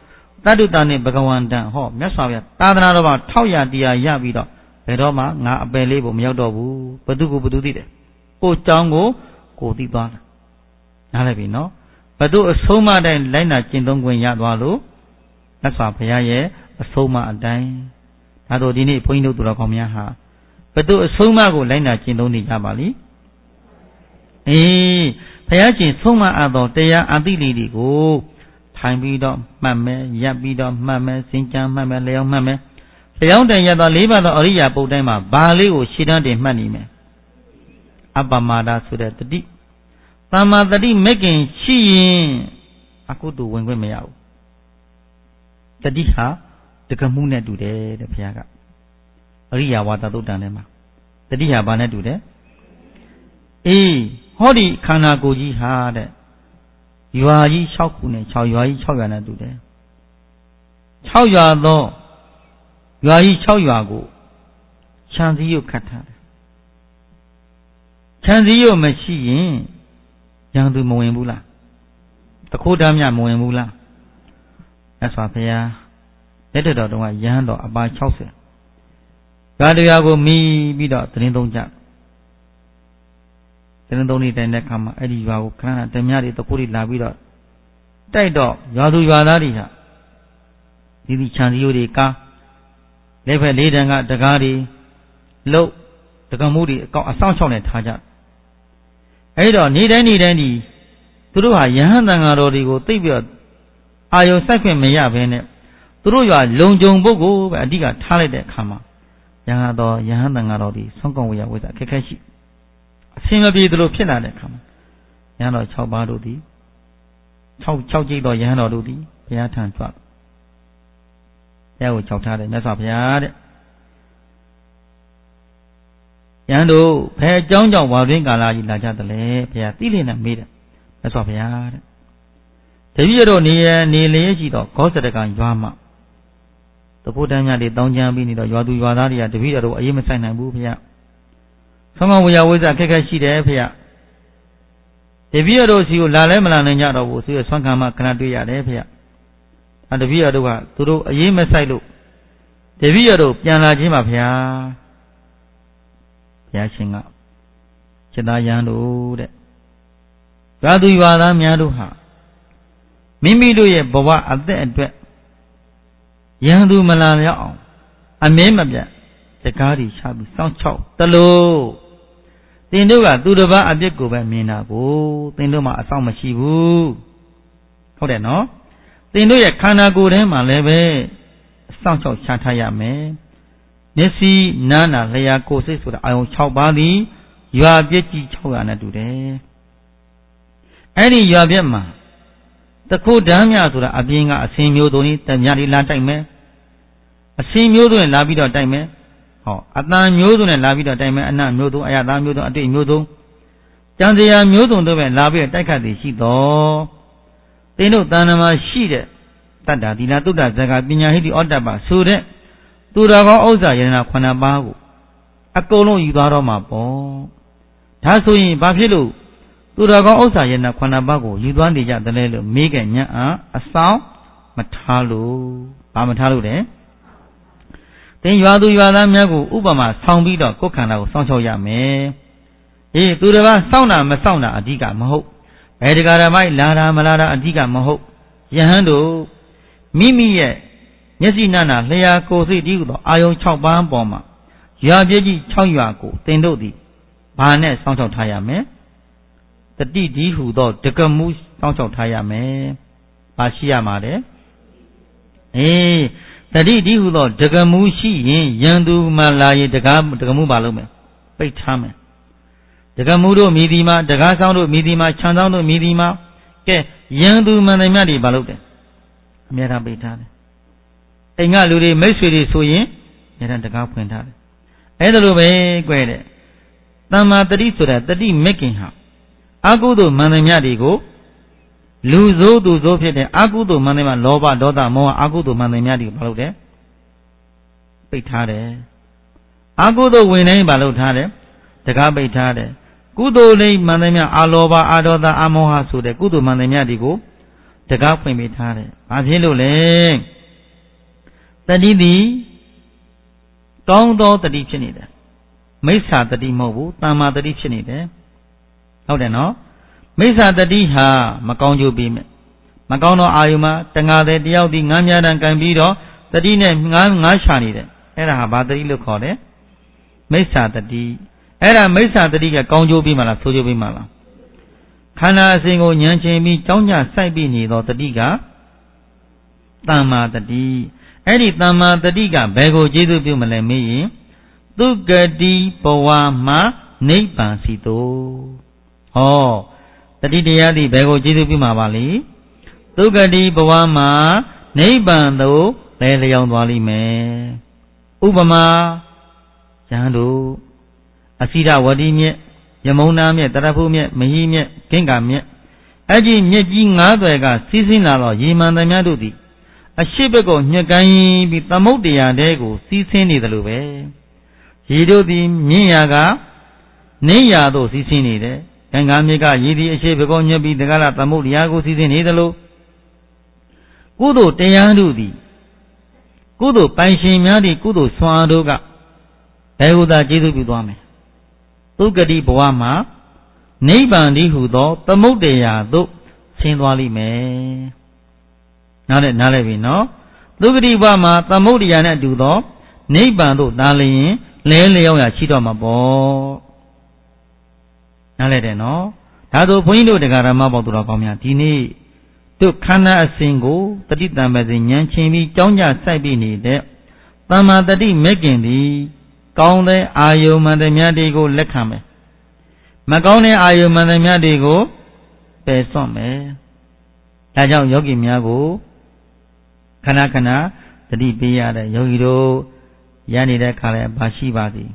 Tadu Tani Bhagawandan Ho, Mesavia, Tadana, Tauya dia Yavido, Pedoma, Na Belebo, Miodobu, Padugu Bududi, O Tango, Go Diban. Alabino, Padu a Soma then Lena Chindong Yadwalu, that's why Payaye, a Soma a dime. Tado Dini Poino to the Comiaha. Padu a Soma go Lena Chindoni Yabali. Eh, Payachin Soma Ado, Tea Adili go. Time Bido, Mamma, Yabido, Mamma, Sinjam, Mamma, Leo, Mamma. The young day of the Liba Oria Bodema, Bali or Shida de Manime. Abamada so that the deep. Tama the deep making she. I could do when we may out. The Diha, the Kamuna do there, the Piaga. Ria Wata do Danema. The Diha Bana do there. Eh, Hodi Kana Goji had. You are ye Shakune, Chow Yai Chowana do there. Chow ya though. You are ye Chow Yago. Chanzi you Kata. Chanzi you machine. Young do Moembula. The Kodamia Moembula. That's what they are. Let it out of my Yando about Chaucer. Gadiago me be the Trindonja. Then don't need any come, Eddie, you are kind of Demiadi to put it la vida. Die dog, Yadu Yadaria. Didi Chanzi Ka. Never laid and got the Gadi. Low, the Gamudi, got a sound on it, Haja. I don't need any dandy. To do a Yahandanga Rodigo, Tibia. Are your second Maya Bene? To do your long Jong Bogo, a digger talent kama. Yahado, Yahandanga Rodi, Songoya with a Kakashi. Similar be the Lupina that come. Yano Chowbadudi. Chow Chowji or Yano Dudi, Piatan Trap. Yago Chowtade, Mesopia. Yando, Pay John John Wadringala, Lajatale, Piatilin and Mid. Mesopia. The Viro near Nili, Costa Yama. The Putanya de Donjan Bini, the Yadu Yadaria, the Viro, Ayemasan and Bupia. Somehow we always a Kakashi there. The Viro, you Lalemana and Yado, was a Sankama Canadria there. And the Viro, to do a Yemasailu. The Viro, Piana Jima Pia. Yashing up. Chedayando. Radu Yada Miaduha. Mimi do ye Bawa at the end. Yandu Malaya. A member. The Gadi shall be sound chow. The low. The Nuga do the bar a big go by Minago. The Numa a sound machivu. How then, no? The Nuya Kana go them a leve. Sound chow Chataya me. Nessie, Nana, Lea courses with the iron chow body. You are Betty Chowana do there. Any Yabema. The Kodamia to the Abinga, a same Yodoni, the Yari Lantime. A same Yodo and Labido time. Oh, at nine Yodo and Labido time, and now Yodo, I had Yodo, a day Yodo. Janzia Yodo, and Labia, Taka de Shido. They know Danama Shide. Tada, Dina to that Zagabina, the Odaba, Sude. To the Oza, Yana Quanabago. A colo you got on my ball. Tasui, Babilo. To the Oza, Yana Quanabago, you don't need the little Megan, a sound, Matalo, Bamatalo there. Then you are do you are Mago, Ubama, Sound Bido, Kokana, Sancho Yame. Eh, to the Sauna, Masauna, Adiga, Maho. Edgar, my Lara, Malara, Adiga, Maho. Yahando, Mimi, Yesi Nana, Lea, Cosi, Dido, Ayo Chow Bam Bomber. Yaji Chow Yago, Tendodi. Bane, Sancho Tayame. The Didi who do, the Gamus, Sancho Tayame. Basia Mare. Eh. The Didi who thought Dagamushi, Yandu Malay, the Gam, the Gamubalume. Wait, Tame. The Gamudo Midima, the Gasano Midima, Chandano Midima, Ke, Yandu Manamadi Balute. Mera Betade. Enga Ludi, Messi, so ye, Yadan the Gap went out. Edelube, Guede. Tama the Risura, the D making her. Agudo Manamadi go. Luzo do Zopia, Agudo Manema Loba Doda Moa Agudo Manemadi Balode. Betade. Agudo Winay Balotade, the Gabetade. Gudo lay Manemia Aloba Adoda Amoha Sude, Gudo Manemadigo, the Gapin Betade. Avilo lay. တတိတိကောင်းသောတတိဖြစ်နေတယ်မိစ္ဆာတတိမဟုတ်ဘူးတမ္မာတတိဖြစ်နေတယ်ဟုတ်တယ်နော်မိစ္ဆာတတိဟာမကောင်းကျိုးပေးမယ်မကောင်းသောအာယုမှာတငါတဲ့တယောက်ဒီငါးများတန်းကန်ပြီးတော့တတိနဲ့ငါးငါးချနေတယ်အဲ့ဒါဟာဘာတတိလို့ခေါ်တယ်မိစ္ဆာတတိအဲ့ဒါမိစ္ဆာတတိကကောင်းကျိုးပေးမှလားဆိုးကျိုးပေးမှလားခန္ဓာအစဉ်ကိုဉာဏ်ချင်းပြီးကြောင်းကြစိုက်ပြီးနေသောတတိကတမ္မာတတိအဲ့ဒီတမ္မာတတိကဘယ်ကိုကျေးဇူးပြုမလဲမေးရင်သုဂတိဘဝမှာနိဗ္ဗာန်စီတိုဟောတတိတရားဒီဘယ်ကိုကျေးဇူးပြုမှာပါလဲသုဂတိဘဝမှာနိဗ္ဗာန်သို့လဲလျောင်းသွားလိမ့်မယ်ဥပမာယဟန်တို့အစိဒဝတိမြက်ယမုန်နာမြက်တရဖုမြက်မဟိမြက်ဂင်္ဂမြက်အဲ့ဒီမြက်ကြီးငါးသွယ်ကစီးဆင်းလာတော့ရေမှန်သမျှတို့သည်အရှိဘက်ကိုညှက်ကိုင်းပြီးသမုတ်တရားတဲကိုစီးဆင်းနေတယ်လို့ပဲရေတို့သည်မြင့်ရာကနေရာသို့စီးဆင်းနေတယ်ဂင်္ဂမြက်ကရေသည်အရှိဘက်ကိုညှက်ပြီးတက္ကလသမုတ်တရားကိုစီးဆင်းနေတယ်လို့ကုသိုလ်တရားတို့သည်ကုသိုလ်ပိုင်ရှင်များသည့်ကုသိုလ်ဆွမ်းတို့ကဘယ်ဟုသာကျေးဇူးပြုသွားမယ်သုဂတိဘဝမှာနိဗ္ဗာန်တည်းဟူသောသမုဒ္ဒရာသို့ဆင်းသွားလိမ့်မယ်နားလဲနားလဲပြီနော်သုဂတိဘဝမှာသမုဒ္ဒရာနဲ့အတူသောနိဗ္ဗာန်သို့သာလျင်လဲလျောင်းရာရှိတော့မှာပေါ့နားလဲတယ်နော်ဒါဆိုဘုန်းကြီးတို့တရားဓမ္မပေါသူတော်ကောင်းများဒီနေ့တို့ခန္ဓာအစဉ်ကိုတတိတံပစဉ်ဉာဏ်ချင်းပြီးကြောင်းကြစိုက်ပြီးနေတဲ့သမ္မာတတိမဲ့ခင်သည်ကောင်းတဲ့အာယုမန္တမြတ်တွေကိုလက်ခံမယ်မကောင်းတဲ့အာယုမန္တမြတ်တွေကိုပယ်စွန့်မယ်ဒါကြောင့်ယောဂီများကိုခဏခဏတတိပေးရတဲ့ယောဂီတို့ရနေတဲ့ခါလဲဘာရှိပါသည်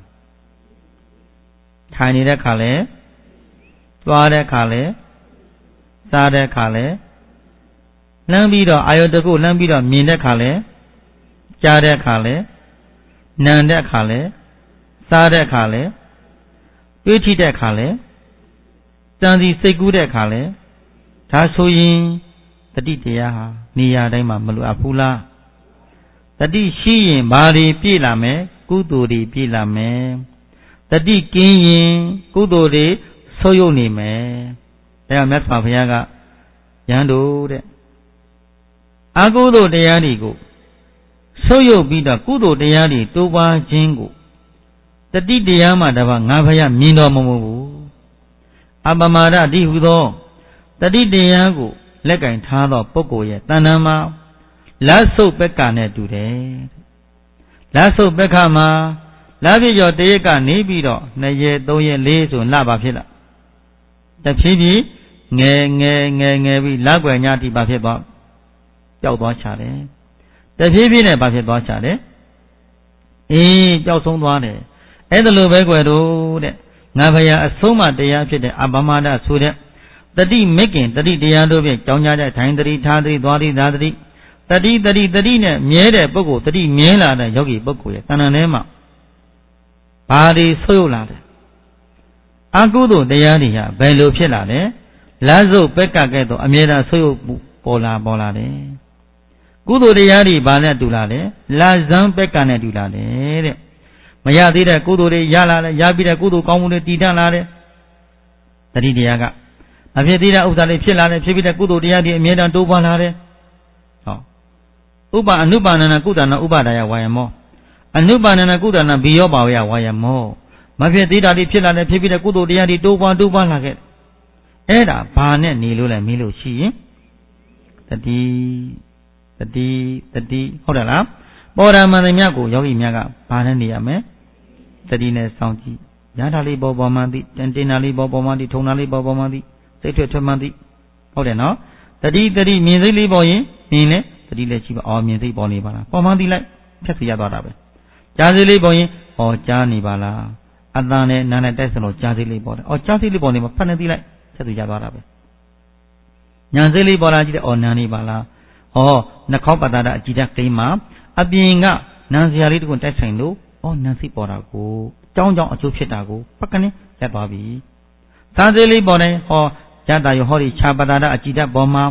ထိုင်နေတဲ့ခါလဲသွားတဲ့ခါလဲစားတဲ့ခါလဲလှမ်းပြီးတော့အာယုတကုလှမ်းပြီးတော့မြင်တဲ့ခါလဲကြားတဲ့ခါလဲနာတဲ့ခါလဲစားတဲ့ခါလဲတွေးကြည့်တဲ့ခါလဲတန်စီစိတ်ကူးတဲ့ခါလဲဒါဆိုရင်တတိတရားဟာနေရာတိုင်းမှာမလိုအပ်ဘူးလားတတိရှိရင်ဘာတွေပြည့်လာမယ်ကုသိုလ်တွေပြည့်လာမယ်တတိကင်းရင်ကုသိုလ်တွေဆုပ်ယုပ်နေမယ်ဒါကြောင့်မြတ်စွာဘုရားကယန္တုတဲ့အကုသိုလ်တရားတွေကိုဆုပ်ယုပ်ပြီးတော့ကုသိုလ်တရားတွေတိုးပွားခြင်းကိုတတိတရားမှတပါငါဘုရားမြင်တော်မမူဘူးအပမာဒတိဟုသောတတိတရားကိုလက်ကင်ထားသောပုဂ္ဂိုလ်ရဲ့တဏ္ဍာမှာလက်ဆုပ်ပက္ခနဲ့တူတယ်လက်ဆုပ်ပက္ခမှာလက်ပြကျော်တရက်ကနေပြီးတော့နှစ်ရက်သုံးရက်လေးဆိုလပါဖြစ်လာတဖြည်းဖြည်းငယ်ငယ်ငယ်ငယ်ပြီးလက်ွယ်ညာတိပါဖြစ်သွားပျောက်သွားချတယ်တဖြည်းဖြည်းနဲ့ဘာဖြစ်သွားချတယ်အေးပျောက်ဆုံးသွားတယ်အဲ့ဒါလိုပဲကွယ်တို့တဲ့ငါဘုရားအဆုံးမတရားဖြစ်တဲ့အပမဒဆိုတဲ့တတိမိခင်တတိတရားတို့ဖြင့်ကြောင်းကြတဲ့ထိုင်တတိထားတတိသွားတတိသာတတိတတိတတိတတိနဲ့မြဲတဲ့ပုဂ္ဂိုလ်တတိမြဲလာတဲ့ယောဂီပုဂ္ဂိုလ်ရဲ့တဏ္ဍာထဲမှာဘာတွေဆုပ်ယုပ်လာတယ်အကုသိုလ်တရားတွေဟာဘယ်လိုဖြစ်လာလဲလက်စုပ်ပက်ကကဲ့သို့အမြဲတမ်းဆုပ်ယုပ်ပေါ်လာပေါ်လာတယ်ကုသိုလ်တရားတွေဘာနဲ့တူလာလဲလာဇံပက်ကနဲ့တူလာတယ်တဲ့မရသေးတဲ့ကုသိုလ်တွေရလာတယ်ရပြီးတဲ့ကုသိုလ်ကောင်းမှုတွေတည်တံ့လာတယ်တတိတရားကအဖြစ်သေးတဲ့ဥစ္စာတွေဖြစ်လာတယ်ဖြစ်ပြီးတဲ့ကုသိုလ်တရားတွေအမြဲတမ်းတိုးပွားလာတယ်ဟောဥပအနုပါဏနာကုသနာဥပါဒာယဝါယမောအနုပါဏနာကုသနာဘိယောပါဝယဝါယမောမဖြစ်သေးတာတွေဖြစ်လာတယ်ဖြစ်ပြီးတဲ့ကုသိုလ်တရားတွေတိုးပွားတိုးပွားလာခဲ့အဲ့ဒါဘာနဲ့နေလို့လဲမေးလို့ရှိရင်တတိတတိတတိဟုတ်တယ်လားပေါ်ရမန်မြတ်ကိုယောဂီများကဘာနဲ့နေရမလဲတတိနဲ့စောင့်ကြည့်ညာတာလေးပေါ်ပေါ်မှန်သည်တင်တာလေးပေါ်ပေါ်မှန်သည်ထုံတာလေးပေါ်ပေါ်မှန်သည်စိတ်ထွက်ထွက်မှန်သည်ဟုတ်တယ်နော်တတိတတိမြင်စိတ်လေးပေါ်ရင်မြင်လေတတိလည်းရှိပါအော်မြင်စိတ်ပေါ်နေပါလားပေါ်မှန်သည်လိုက်ဖြတ်စီရသွားတာပဲကြားစိတ်လေးပေါ်ရင်ဟောကြားနေပါလားအတန်နဲ့နာနဲ့တိုက်စလို့ကြားစိတ်လေးပေါ်တယ်အော်ကြားစိတ်လေးပေါ်နေမှာဖတ်နေသည်လိုက်ဖြတ်စီရသွားတာပဲညာစိတ်လေးပေါ်လာကြည့်တယ်အော်နာနေပါလားဟောနှခေါပတ္တအကြည်ဓာတ်ကိန်းမှာအပြင်ကနန်းစရာလေးတခုတိုက်ဆိုင်လို့အော်နန်းစိပေါ်တာကိုကြောင်းကြောင်းအကျိုးဖြစ်တာကိုပကနဲ့ရက်သွားပြီစားစေးလေးပေါ်နေဟောရတာရဟောဒီခြာပတ္တအကြည်ဓာတ်ပေါ်မှာ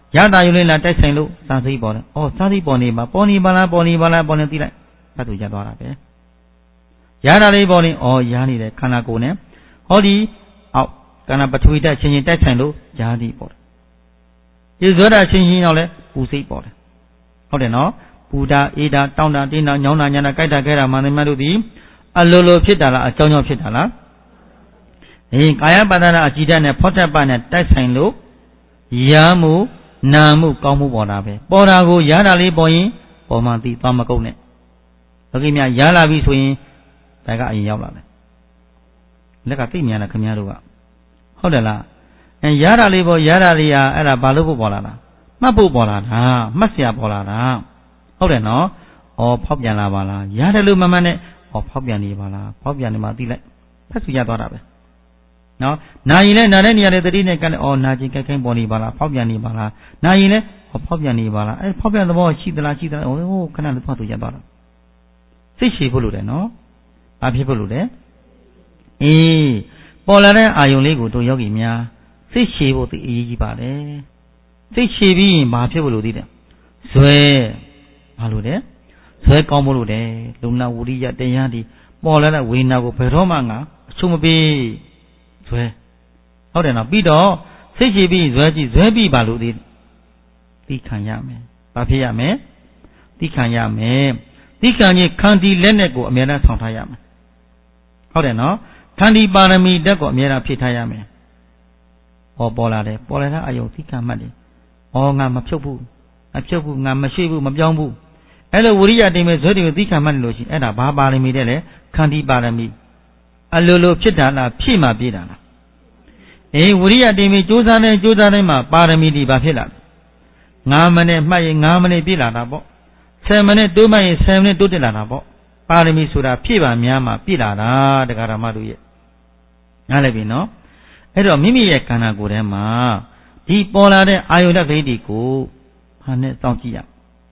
ရတာယူလေးလာတိုက်ဆိုင်လို့စာစိတ်ပေါ်တယ်။အော်စာစိတ်ပေါ်နေပါပေါ်နေပါလားပေါ်နေပါလားပေါ်နေသိလိုက်ဖတ်သူရသွားတာပဲ။ရတာလေးပေါ်နေအော်ရနေတယ်ခန္ဓာကိုယ်နဲ့ဟောဒီအောက်ကန္နာပထဝီဓာတ်ချင်းချင်းတိုက်ဆိုင်လို့ရသည်ပေါ်တယ်။ဒီဇောဓာတ်ချင်းချင်းရောက်လဲပူစိတ်ပေါ်တယ်။ဟုတ်တယ်နော်။ပူတာအေးတာတောင်းတာတင်းတာညောင်းတာညာတာကြိုက်တာခဲတာမှန်တယ်မှန်လို့ဒီအလိုလိုဖြစ်တာလားအကြောင်းကြောင့်ဖြစ်တာလား။အေးကာယပါဒနာအကြည်ဓာတ်နဲ့ဖောထပ်ပနဲ့တိုက်ဆိုင်လို့ရမှုနာမှုကောင်းမှုပေါ်တာပဲပေါ်တာကိုရတာလေးပေါ်ရင်ပေါ်မှသိသွားမကုန်နဲ့လောကီများရလာပြီဆိုရင်ဒါကအရင်ရောက်လာတယ်လက်ကသိမြန်တယ်ခင်ဗျားတို့ကဟုတ်တယ်လားအဲရတာလေးပေါ်ရတာလေးဟာအဲ့ဒါဘာလို့ဖို့ပေါ်လာတာမှတ်ဖို့ပေါ်လာတာမှတ်เสียပေါ်လာတာဟုတ်တယ်နော်ဩဖောက်ပြန်လာပါလားရတယ်လို့မမှန်နဲ့ဩဖောက်ပြန်နေပါလားဖောက်ပြန်နေမှသိလိုက်ဖတ်ဆူရသွားတာပဲနော်နာရင်လည်းနာတဲ့နေရာလေတတိနဲ့ကလည်းအော်နာချင်းကြိုက်ခိုင်းပေါ်နေပါလားဖောက်ပြန်နေပါလားနာရင်လည်းဟောဖောက်ပြန်နေပါလားအဲဖောက်ပြန်သဘောရှိသလားရှိသလားဟိုခဏလေးဖတ်သူရသွားတာစိတ်ရှည်ဖို့လို့တယ်နော်ဘာဖြစ်ဖို့လို့လဲအေးပေါ်လာတဲ့အာယုံလေးကိုတို့ယောဂီများစိတ်ရှည်ဖို့သိအရေးကြီးပါလေစိတ်ရှည်ပြီးရင်ဘာဖြစ်ဖို့လို့သိတယ်ဇွဲဘာလို့လဲဇွဲကောင်းဖို့လို့တယ်လုံနာဝိရိယတရားဒီပေါ်လာတဲ့ဝေဒနာကိုဘယ်တော့မှငါအချုပ်မပေးဇွဲဟုတ်တယ်နော်ပြီးတော့စိတ်ရှိပြီးဇွဲကြည့်ဇွဲပြီးပါလို့ဒီသိခံရမယ်ဘာဖြစ်ရမယ်သိခံရမယ်သိခံခြင်းခန္တီလက်နဲ့ကိုအမြဲတမ်းဆောင်ထားရမယ်ဟုတ်တယ်နော်ခန္တီပါရမီတက်ကိုအမြဲတမ်းဖြည့်ထားရမယ်ဟောပေါ်လာတယ်ပေါ်လာတဲ့အယုံသိခံမှတ်တယ်ဩငါမဖြုတ်ဘူးမဖြုတ်ဘူးငါမရှိဘူးမပြောင်းဘူးအဲ့လိုဝိရိယတိမဲ့ဇွဲတွေကိုသိခံမှတ်လို့ရှိရင်အဲ့ဒါဘာပါရမီတဲ့လဲခန္တီပါရမီအလိုလိုဖြစ်တာလားဖြည့်မှပြည့်တာလားအေးဝိရိယတိမိကြိုးစားနေကြိုးစားနေမှာပါရမီဒီဘာဖြစ်လာငါးမိနစ်မှတ်ရင်ငါးမိနစ်ပြည့်လာတာပေါ့ဆယ်မိနစ်တိုးမှတ်ရင်ဆယ်မိနစ်တိုးတက်လာတာပေါ့ပါရမီဆိုတာဖြည့်ပါများမှာပြည့်လာတာတရားဓမ္မတို့ရဲ့နားလည်ပြီနော်အဲ့တော့မိမိရဲ့ခန္ဓာကိုယ်ထဲမှာဒီပေါ်လာတဲ့အာယုဒ္ဓဂိတ်တွေကိုဘာနဲ့စောင့်ကြည့်ရ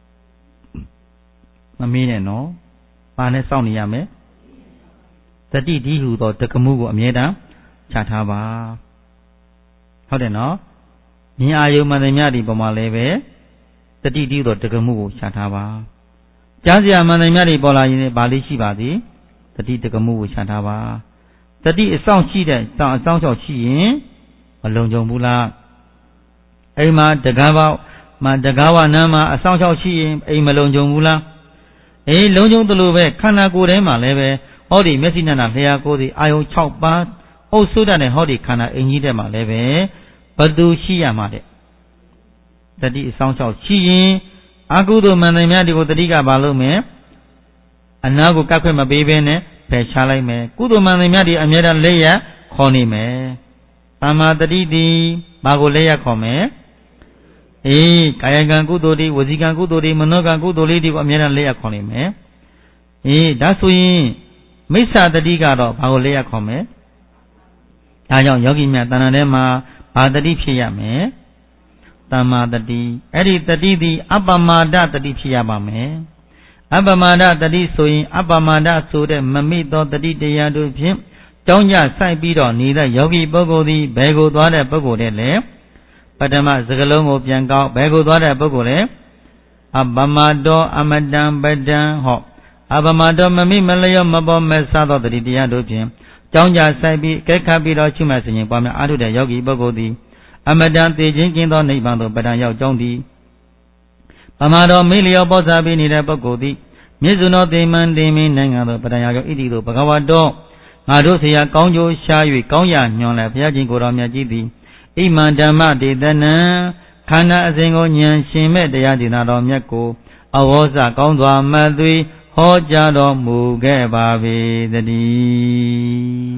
မမေးနဲ့နော်ဘာနဲ့စောင့်နေရမလဲတတိဒီဟုသောတက္ကမှုကိုအမြဲတမ်းချထားပါဟုတ်တယ်နော်မြင်အာယုံမှန်သမျှဒီပုံမှာလည်းပဲတတိဒီဟုသောတက္ကမှုကိုချထားပါကြားစရာမှန်သမျှဒီပေါ်လာရင်ဗာလေးရှိပါသည်တတိတက္ကမှုကိုချထားပါတတိအဆောင်ရှိတဲ့တောင်အဆောင်ချောက်ရှိရင်မလုံခြုံဘူးလားအိမ်မှာတကားပေါက်မှာတကားဝနမ်းမှာအဆောင်ချောက်ရှိရင်အိမ်မလုံခြုံဘူးလားအေးလုံခြုံသလိုပဲခန္ဓာကိုယ်ထဲမှာလည်းပဲဟောဒီမျက်စိနဲ့နာလျှာကိုယ်စီအာယုံ၆ပါးအုပ်စုတတ်တဲ့ဟောဒီခန္ဓာအင်ကြီးတဲ့မှာလည်းပဲဘသူရှိရမှာတဲ့တတိအဆောင်၆ရှိရင်အကုသိုလ်မှန်တယ်များဒီကိုတတိကဘာလုပ်မယ်အနာကိုကတ်ခွင့်မပေးဘဲနဲ့ဖယ်ရှားလိုက်မယ်ကုသိုလ်မှန်တယ်များဒီအမြဲတမ်းလက်ရခေါ်နေမယ်တမ္မာတတိတိဘာကိုလက်ရခေါ်မယ်အေးကာယကံကုသိုလ်တွေဝစီကံကုသိုလ်တွေမနောကံကုသိုလ်လေးတွေကိုအမြဲတမ်းလက်ရခေါ်နေမယ်အေးဒါဆိုရင်မိစ္ဆာတတိကတော့ဘာကိုလက်ရခေါ်မယ်ဒါကြောင့်ယောဂီများတဏ္ဍာထဲမှာဘာတတိဖြစ်ရမယ်တမ္မာတတိအဲ့ဒီတတိသည်အပ္ပမာဒတတိဖြစ်ရပါမယ်အပ္ပမာဒတတိဆိုရင်အပ္ပမာဒဆိုတဲ့မမိသောတတိတရားတို့ဖြင့်ကြောင်းကြဆိုင်ပြီးတော့နေတဲ့ယောဂီပုဂ္ဂိုလ်သည်ဘယ်ကိုသွားတဲ့ပုဂ္ဂိုလ်တဲ့လဲပထမစကလုံးကိုပြန်ကောက်ဘယ်ကိုသွားတဲ့ပုဂ္ဂိုလ်လဲအပ္ပမာဒောအမတံပဒံဟောအပ္ပမာဒောမမိမလျောမပေါ်မဲ့စသောတတိတရားတို့ဖြင့်ကြောင်းကြဆိုင်ပြီးကဲခတ်ပြီးတော့ချွတ်မှဆင်ရင်ပွားများအားထုတ်တဲ့ယောဂီပုဂ္ဂိုလ်သည်အမတန်သိချင်းကင်းသောနိဗ္ဗာန်သို့ပဒံရောက်ကြောင်းသည်ပမာတော်မိလျောပေါ်စားပြီးနေတဲ့ပုဂ္ဂိုလ်သည်မြစ်စွန်သောတေမန်တေမင်းနိုင်ငံသို့ပဒံရောက်ဣတိသို့ဘဂဝတောငါတို့ဆရာကောင်းကျိုးရှား၍ကောင်းရညွန်လဲဘုရားရှင်ကိုယ်တော်မြတ်ကြီးသည်ဣမံဓမ္မဒေသနံခန္ဓာအစဉ်ကိုဉာဏ်ရှင်မဲ့တရားဒေသတော်မြတ်ကိုအဝေါစကောင်းစွာမှတ်သွေဟောကြားတော်မူခဲ့ပါပေတည်း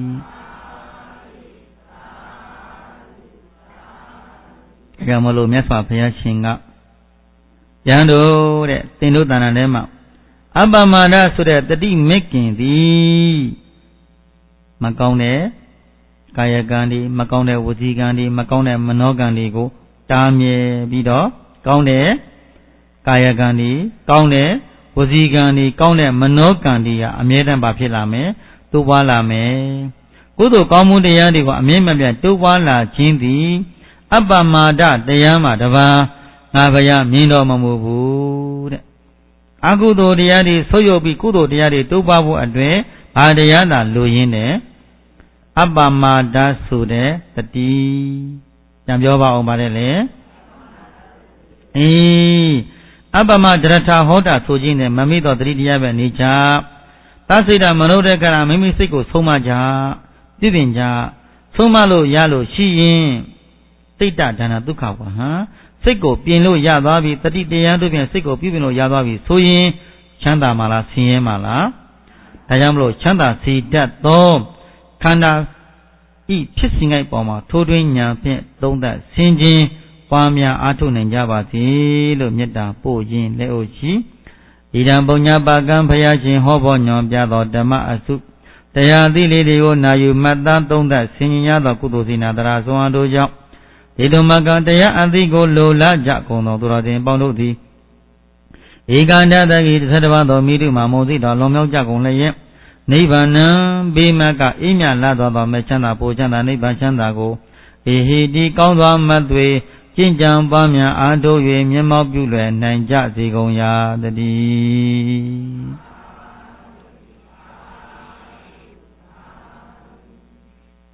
ဒါမလို့မြတ်စွာဘုရားရှင်ကယံတို့တဲ့သင်တို့တဏ္ဍာထဲမှာအပ္ပမာဒဆိုတဲ့တတိမကင်သည်မကောင်းတဲ့ကာယကံဒီမကောင်းတဲ့ဝစီကံဒီမကောင်းတဲ့မနောကံတွေကိုတားမြဲပြီးတော့ကောင်းတဲ့ကာယကံဒီကောင်းတဲ့ဝစီကံဒီကောင်းတဲ့မနောကံဒီဟာအမြဲတမ်းပါဖြစ်လာမယ်တိုးပွားလာမယ်ကုသိုလ်ကောင်းမှုတရားတွေကိုအမြဲမပြတ်တိုးပွားလာခြင်းသည်အပ္ပမာဒတရားမှာတပါငါဘုရားမြင်တော်မမူဘူးတဲ့အကုသိုလ်တရားတွေဆုပ်ယုပ်ပြီးကုသိုလ်တရားတွေတိုးပွားဖို့အတွက်ဘာတရားသာလိုရင်းနဲ့အပ္ပမာဒဆိုတဲ့တတိပြန်ပြောပါအောင်ပါတယ်လေအေးအပ္ပမဒရထဟောတာဆိုခြင်းနဲ့မမိတော့တတိတရားပဲနေကြသစိတ်တမနုဿကရမိမိစိတ်ကိုဆုံးမကြပြပြင်ကြဆုံးမလို့ရလို့ရှိရင်စိတ်တဒါနဒုက္ခဝဟံစိတ်ကိုပြင်လို့ရသွားပြီတတိတရားတို့ဖြင့်စိတ်ကိုပြုပြင်လို့ရသွားပြီဆိုရင်ချမ်းသာမှာလားဆင်းရဲမှာလားဒါကြောင့်မလို့ချမ်းသာစေတတ်သောခန္ဓာဤဖြစ်စဉ်၌ပေါ်မှာထိုးထွင်းဉာဏ်ဖြင့်သုံးသပ်ဆင်ခြင်ပွားများအားထုတ်နိုင်ကြပါစေလို့မေတ္တာပို့ရင်းလက်အိုရှိဣဒံပုညပါကံဘုရားရှင်ဟောပေါ်ညွန်ပြသောဓမ္မအစုတရားသိလေးတွေကိုနာယူမှတ်သားသုံးသပ်ဆင်ခြင်ရသောကုသိုလ်စေနာတရာဆွမ်းအားတို့ကြောင့်ဒီတုမကတရားအသိကိုလိုလားကြကုန်သောသူတော်တင်ပေါင်းတို့သည်ဧကန္တတကိသတ္တဝါသောမိတုမာမုံသိတော်လွန်မြောက်ကြကုန်လျက်နိဗ္ဗာန်ဘေးမကအေးမြလာသောသောမေချမ်းသာပူချမ်းသာနိဗ္ဗာန်ချမ်းသာကိုဧဟိတိကောင်းစွာမတ်သွေကျင့်ကြံပွားများအားထုတ်၍မျက်မှောက်ပြုလွယ်နိုင်ကြစေကုန်ရာတည်း